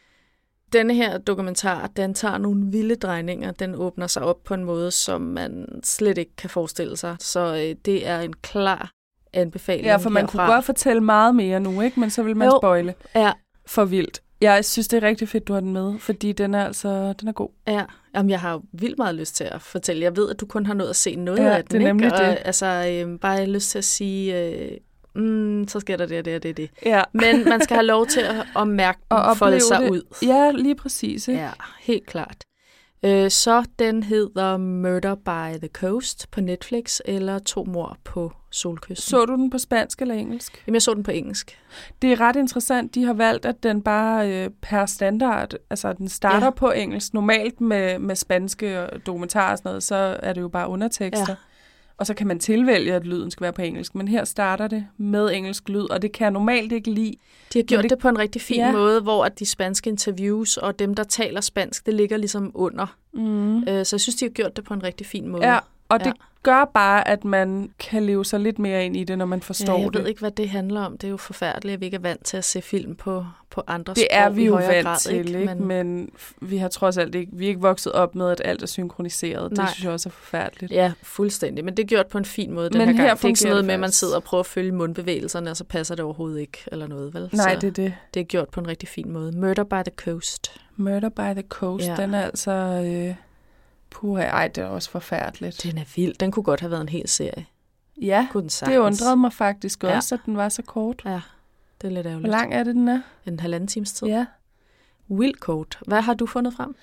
A: Denne her dokumentar, den tager nogle vilde drejninger. Den åbner sig op på en måde, som man slet ikke kan forestille sig. Så øh, det er en klar anbefaling.
B: Ja, for man herfra. Kunne godt fortælle meget mere nu, ikke? Men så vil man jo. spoile.
A: Ja.
B: For vildt. Jeg synes, det er rigtig fedt, du har den med, fordi den er altså den er god.
A: Ja, jamen, jeg har jo vildt meget lyst til at fortælle. Jeg ved, at du kun har nået at se noget
B: ja,
A: af den,
B: det er nemlig
A: ikke? Og,
B: det.
A: altså, øh, bare lyst til at sige, øh, mm, så sker der det og det og det og det.
B: Ja.
A: Men man skal have lov til at, at mærke den og folde sig
B: det.
A: ud.
B: Ja, lige præcis. Ikke?
A: Ja, helt klart. Øh, så den hedder Murder by the Coast på Netflix, eller To mord på solkysten.
B: Så du den på spansk eller engelsk?
A: Jamen, jeg så den på engelsk.
B: Det er ret interessant. De har valgt, at den bare øh, per standard, altså den starter ja. på engelsk. Normalt med, med spanske dokumentarer og sådan noget, så er det jo bare undertekster. Ja. Og så kan man tilvælge, at lyden skal være på engelsk. Men her starter det med engelsk lyd, og det kan jeg normalt ikke lide.
A: De har gjort det,
B: det
A: på en rigtig fin
B: ja.
A: måde, hvor at de spanske interviews og dem, der taler spansk, det ligger ligesom under.
B: Mm.
A: Øh, så jeg synes, de har gjort det på en rigtig fin måde.
B: Ja, Og det
A: ja.
B: gør bare, at man kan leve sig lidt mere ind i det, når man forstår det.
A: Ja, jeg
B: det.
A: ved ikke, hvad det handler om. Det er jo forfærdeligt, at vi ikke er vant til at se film på, på andre
B: det
A: sprog.
B: Det er vi jo vant
A: grad,
B: til, ikke? Men... men vi har trods alt ikke, vi er ikke vokset op med, at alt er synkroniseret. Nej. Det synes jeg også er forfærdeligt.
A: Ja, fuldstændig. Men det er gjort på en fin måde den
B: men
A: her gang.
B: Her
A: det er ikke sådan noget med, at man sidder og prøver at følge mundbevægelserne, og så passer det overhovedet ikke, eller noget, vel?
B: Nej,
A: så
B: det er det.
A: Det er gjort på en rigtig fin måde. Murder by the Coast.
B: Murder by the Coast, ja. Den er altså... Øh... Puh, ej, det er også forfærdeligt.
A: Den er vild. Den kunne godt have været en hel serie.
B: Ja, det undrede mig faktisk også, ja. At den var så kort.
A: Ja, det er lidt ærgerligt.
B: Hvor lang er det, den er?
A: En halvanden times tid.
B: Ja.
A: Wild kort. Hvad har du fundet frem?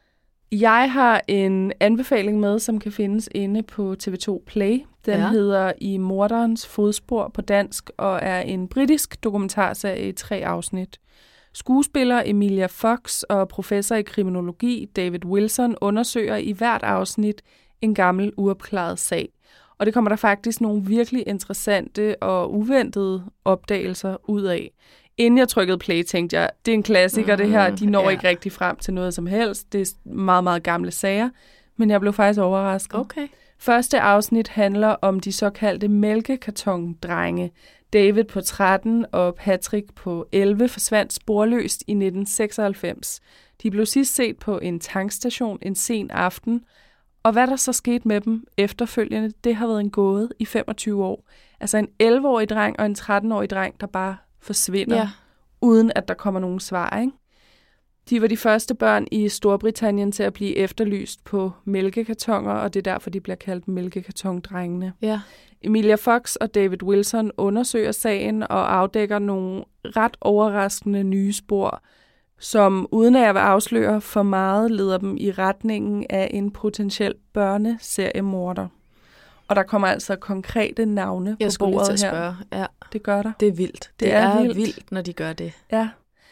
B: Jeg har en anbefaling med, som kan findes inde på T V to Play. Den ja. hedder I morderens fodspor på dansk, og er en britisk dokumentarserie i tre afsnit. Skuespiller Emilia Fox og professor i kriminologi David Wilson undersøger i hvert afsnit en gammel uopklaret sag. Og det kommer der faktisk nogle virkelig interessante og uventede opdagelser ud af. Inden jeg trykkede play, tænkte jeg, det er en klassiker, mm, det her. De når ja. ikke rigtig frem til noget som helst. Det er meget, meget gamle sager. Men jeg blev faktisk overrasket.
A: Okay.
B: Første afsnit handler om de såkaldte mælkekartondrenge. David på tretten og Patrick på elleve forsvandt sporløst i nitten seksoghalvfems. De blev sidst set på en tankstation en sen aften, og hvad der så skete med dem efterfølgende, det har været en gåde i femogtyve år. Altså en elleve-årig dreng og en tretten-årig dreng, der bare forsvinder, ja. uden at der kommer nogen svar, ikke? De var de første børn i Storbritannien til at blive efterlyst på mælkekartoner, og det er derfor, de bliver kaldt mælkekartondrengene.
A: Ja.
B: Emilia Fox og David Wilson undersøger sagen og afdækker nogle ret overraskende nye spor, som uden at jeg vil afsløre for meget, leder dem i retningen af en potentiel børneseriemorder. Og der kommer altså konkrete navne
A: jeg
B: på bordet
A: lige til at spørge.
B: her.
A: Ja.
B: Det gør der.
A: Det er vildt. Det, det er, er vildt. vildt, når de gør det.
B: Ja.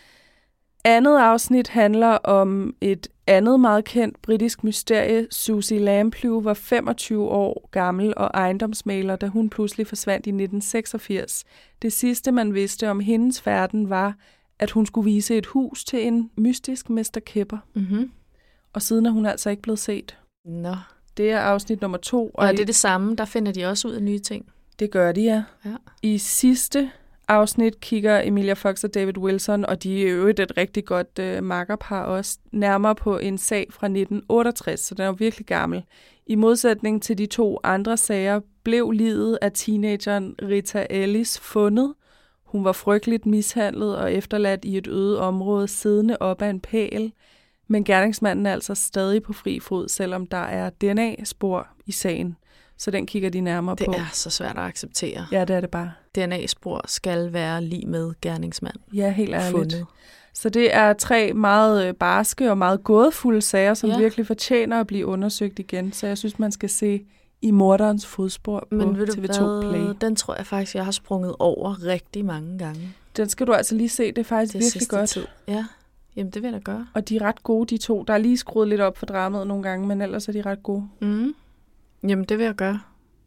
B: Andet afsnit handler om et andet meget kendt britisk mysterie. Susie Lamplugh var femogtyve år gammel og ejendomsmægler, da hun pludselig forsvandt i nitten seksogfirs. Det sidste, man vidste om hendes færden, var, at hun skulle vise et hus til en mystisk mister Kipper.
A: Mm-hmm.
B: Og siden er hun altså ikke blevet set.
A: Nå.
B: Det er afsnit nummer to.
A: Og er det det samme? Der finder de også ud af nye ting?
B: Det gør de, ja.
A: ja.
B: I sidste afsnit kigger Emilia Fox og David Wilson, og de er jo et rigtig godt øh, makkerpar også, nærmere på en sag fra nitten otteogtres, så den er virkelig gammel. I modsætning til de to andre sager blev livet af teenageren Rita Ellis fundet. Hun var frygteligt mishandlet og efterladt i et øde område, siddende op af en pæl, men gerningsmanden er altså stadig på fri fod, selvom der er D N A-spor i sagen. Så den kigger de nærmere
A: det
B: på.
A: Det er så svært at acceptere.
B: Ja, det er det bare.
A: D N A-spor skal være lige med gerningsmand.
B: Ja, helt ærligt.
A: Fundet.
B: Så det er tre meget barske og meget gådefulde sager, som
A: ja.
B: virkelig fortjener at blive undersøgt igen. Så jeg synes, man skal se I morderens fodspor på
A: Men
B: T V to Play.
A: Den tror jeg faktisk, jeg har sprunget over rigtig mange gange.
B: Den skal du altså lige se. Det er faktisk det er virkelig godt.
A: Tid. Ja, jamen det vil jeg da gøre.
B: Og de er ret gode, de to. Der er lige skruet lidt op for dramaet nogle gange, men ellers er de ret gode.
A: Mm. Jamen det vil jeg gøre.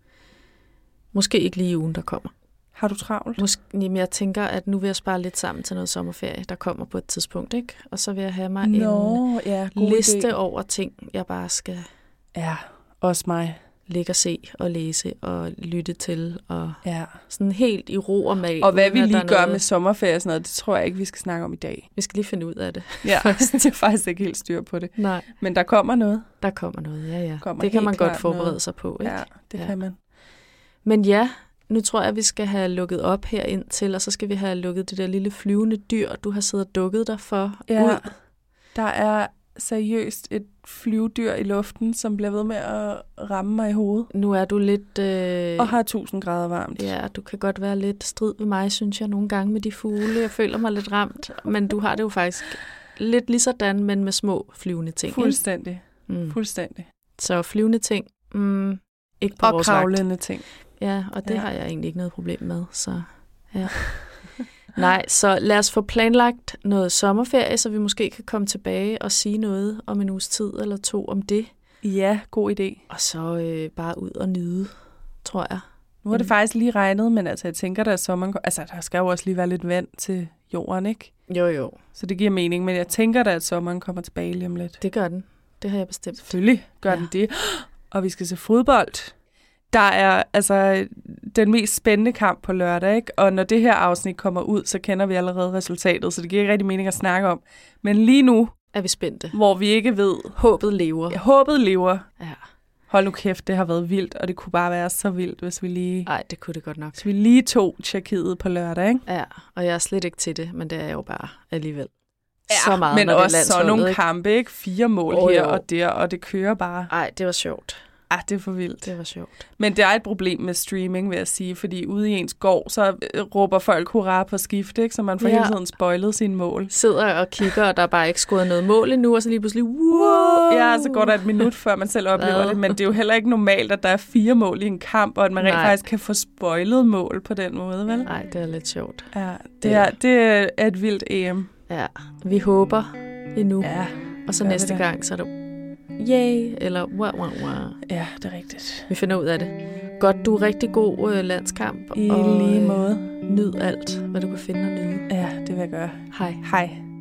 A: Måske ikke lige i ugen, der kommer.
B: Har du travlt?
A: Måske, jamen jeg tænker, at nu vil jeg spare lidt sammen til noget sommerferie, der kommer på et tidspunkt, ikke? Og så vil jeg have mig
B: Nå,
A: en
B: ja,
A: liste
B: idé.
A: over ting, jeg bare skal
B: ja, også mig.
A: ligge og se og læse og lytte til. Og
B: ja.
A: Sådan helt i ro og mag.
B: Og hvad vi lige gør noget... med sommerferie og sådan noget, det tror jeg ikke, vi skal snakke om i dag.
A: Vi skal lige finde ud af det.
B: Ja, det er faktisk ikke helt styr på det.
A: Nej.
B: Men der kommer noget.
A: Der kommer noget, ja ja.
B: Kommer
A: det kan man godt forberede
B: noget.
A: sig på, ikke?
B: Ja, det ja. kan man.
A: Men ja, nu tror jeg, at vi skal have lukket op her ind til, og så skal vi have lukket det der lille flyvende dyr, du har siddet og dukket dig for
B: ja.
A: ud.
B: Der er seriøst et flyvedyr i luften, som bliver ved med at ramme mig i hovedet.
A: Nu er du lidt... Øh...
B: Og har tusind grader varmt.
A: Ja, du kan godt være lidt strid ved mig, synes jeg, nogle gange med de fugle. Jeg føler mig lidt ramt, men du har det jo faktisk lidt ligesådan, men med små flyvende ting.
B: Fuldstændig. Mm. Fuldstændig.
A: Så flyvende ting, mm, ikke på
B: og
A: vores
B: kravlende
A: vagt.
B: ting.
A: Ja, og det
B: ja.
A: har jeg egentlig ikke noget problem med, så ja. Nej, så lad os få planlagt noget sommerferie, så vi måske kan komme tilbage og sige noget om en uges tid eller to om det.
B: Ja, god idé.
A: Og så øh, bare ud og nyde, tror jeg.
B: Nu har det faktisk lige regnet, men altså jeg tænker, at sommeren... Altså der skal jo også lige være lidt vand til jorden, ikke?
A: Jo, jo.
B: Så det giver mening, men jeg tænker da, at sommeren kommer tilbage lige om lidt.
A: Det gør den. Det har jeg bestemt.
B: Selvfølgelig gør
A: ja.
B: den det. og vi skal se fodbold. Der er altså den mest spændende kamp på lørdag, ikke? Og når det her afsnit kommer ud, så kender vi allerede resultatet, så det giver ikke rigtig mening at snakke om. Men lige nu
A: er vi spændte.
B: Hvor vi ikke ved.
A: Håbet lever.
B: Ja, håbet lever.
A: Ja.
B: Hold nu kæft, det har været vildt, og det kunne bare være så vildt, hvis vi lige...
A: Nej, det kunne det godt nok.
B: Hvis vi lige tog Tjekkiet på lørdag, ikke?
A: Ja, og jeg er slet ikke til det, men det er jeg jo bare alligevel.
B: Ja,
A: så meget,
B: men også så nogle
A: ikke?
B: kampe, ikke? Fire mål oh, her jo. og der, og det kører bare.
A: Nej, det var sjovt.
B: Ah, det er for vildt.
A: Det var sjovt.
B: Men det er et problem med streaming, vil jeg sige, fordi ude i ens gård, så råber folk hurra på skift, ikke? Så man får ja. hele tiden spoilet sine mål.
A: Sidder og kigger, og der er bare ikke scoret noget mål endnu, og så lige pludselig, wow!
B: Ja, så går der et minut, før man selv oplever Hvad? det, men det er jo heller ikke normalt, at der er fire mål i en kamp, og at man rent faktisk kan få spoilet mål på den måde, vel?
A: Nej, det er lidt sjovt.
B: Ja, det er, det er et vildt E M.
A: Ja, vi håber endnu.
B: Ja,
A: og så næste gang, så er det yay, eller wow, wow, wow.
B: Ja, det er rigtigt.
A: Vi finder ud af det. Godt, du er rigtig god øh, landskamp.
B: I
A: og,
B: lige måde.
A: Øh, nyd alt, hvad du kan finde og nyde.
B: Ja, det vil jeg gøre.
A: Hej.
B: Hej.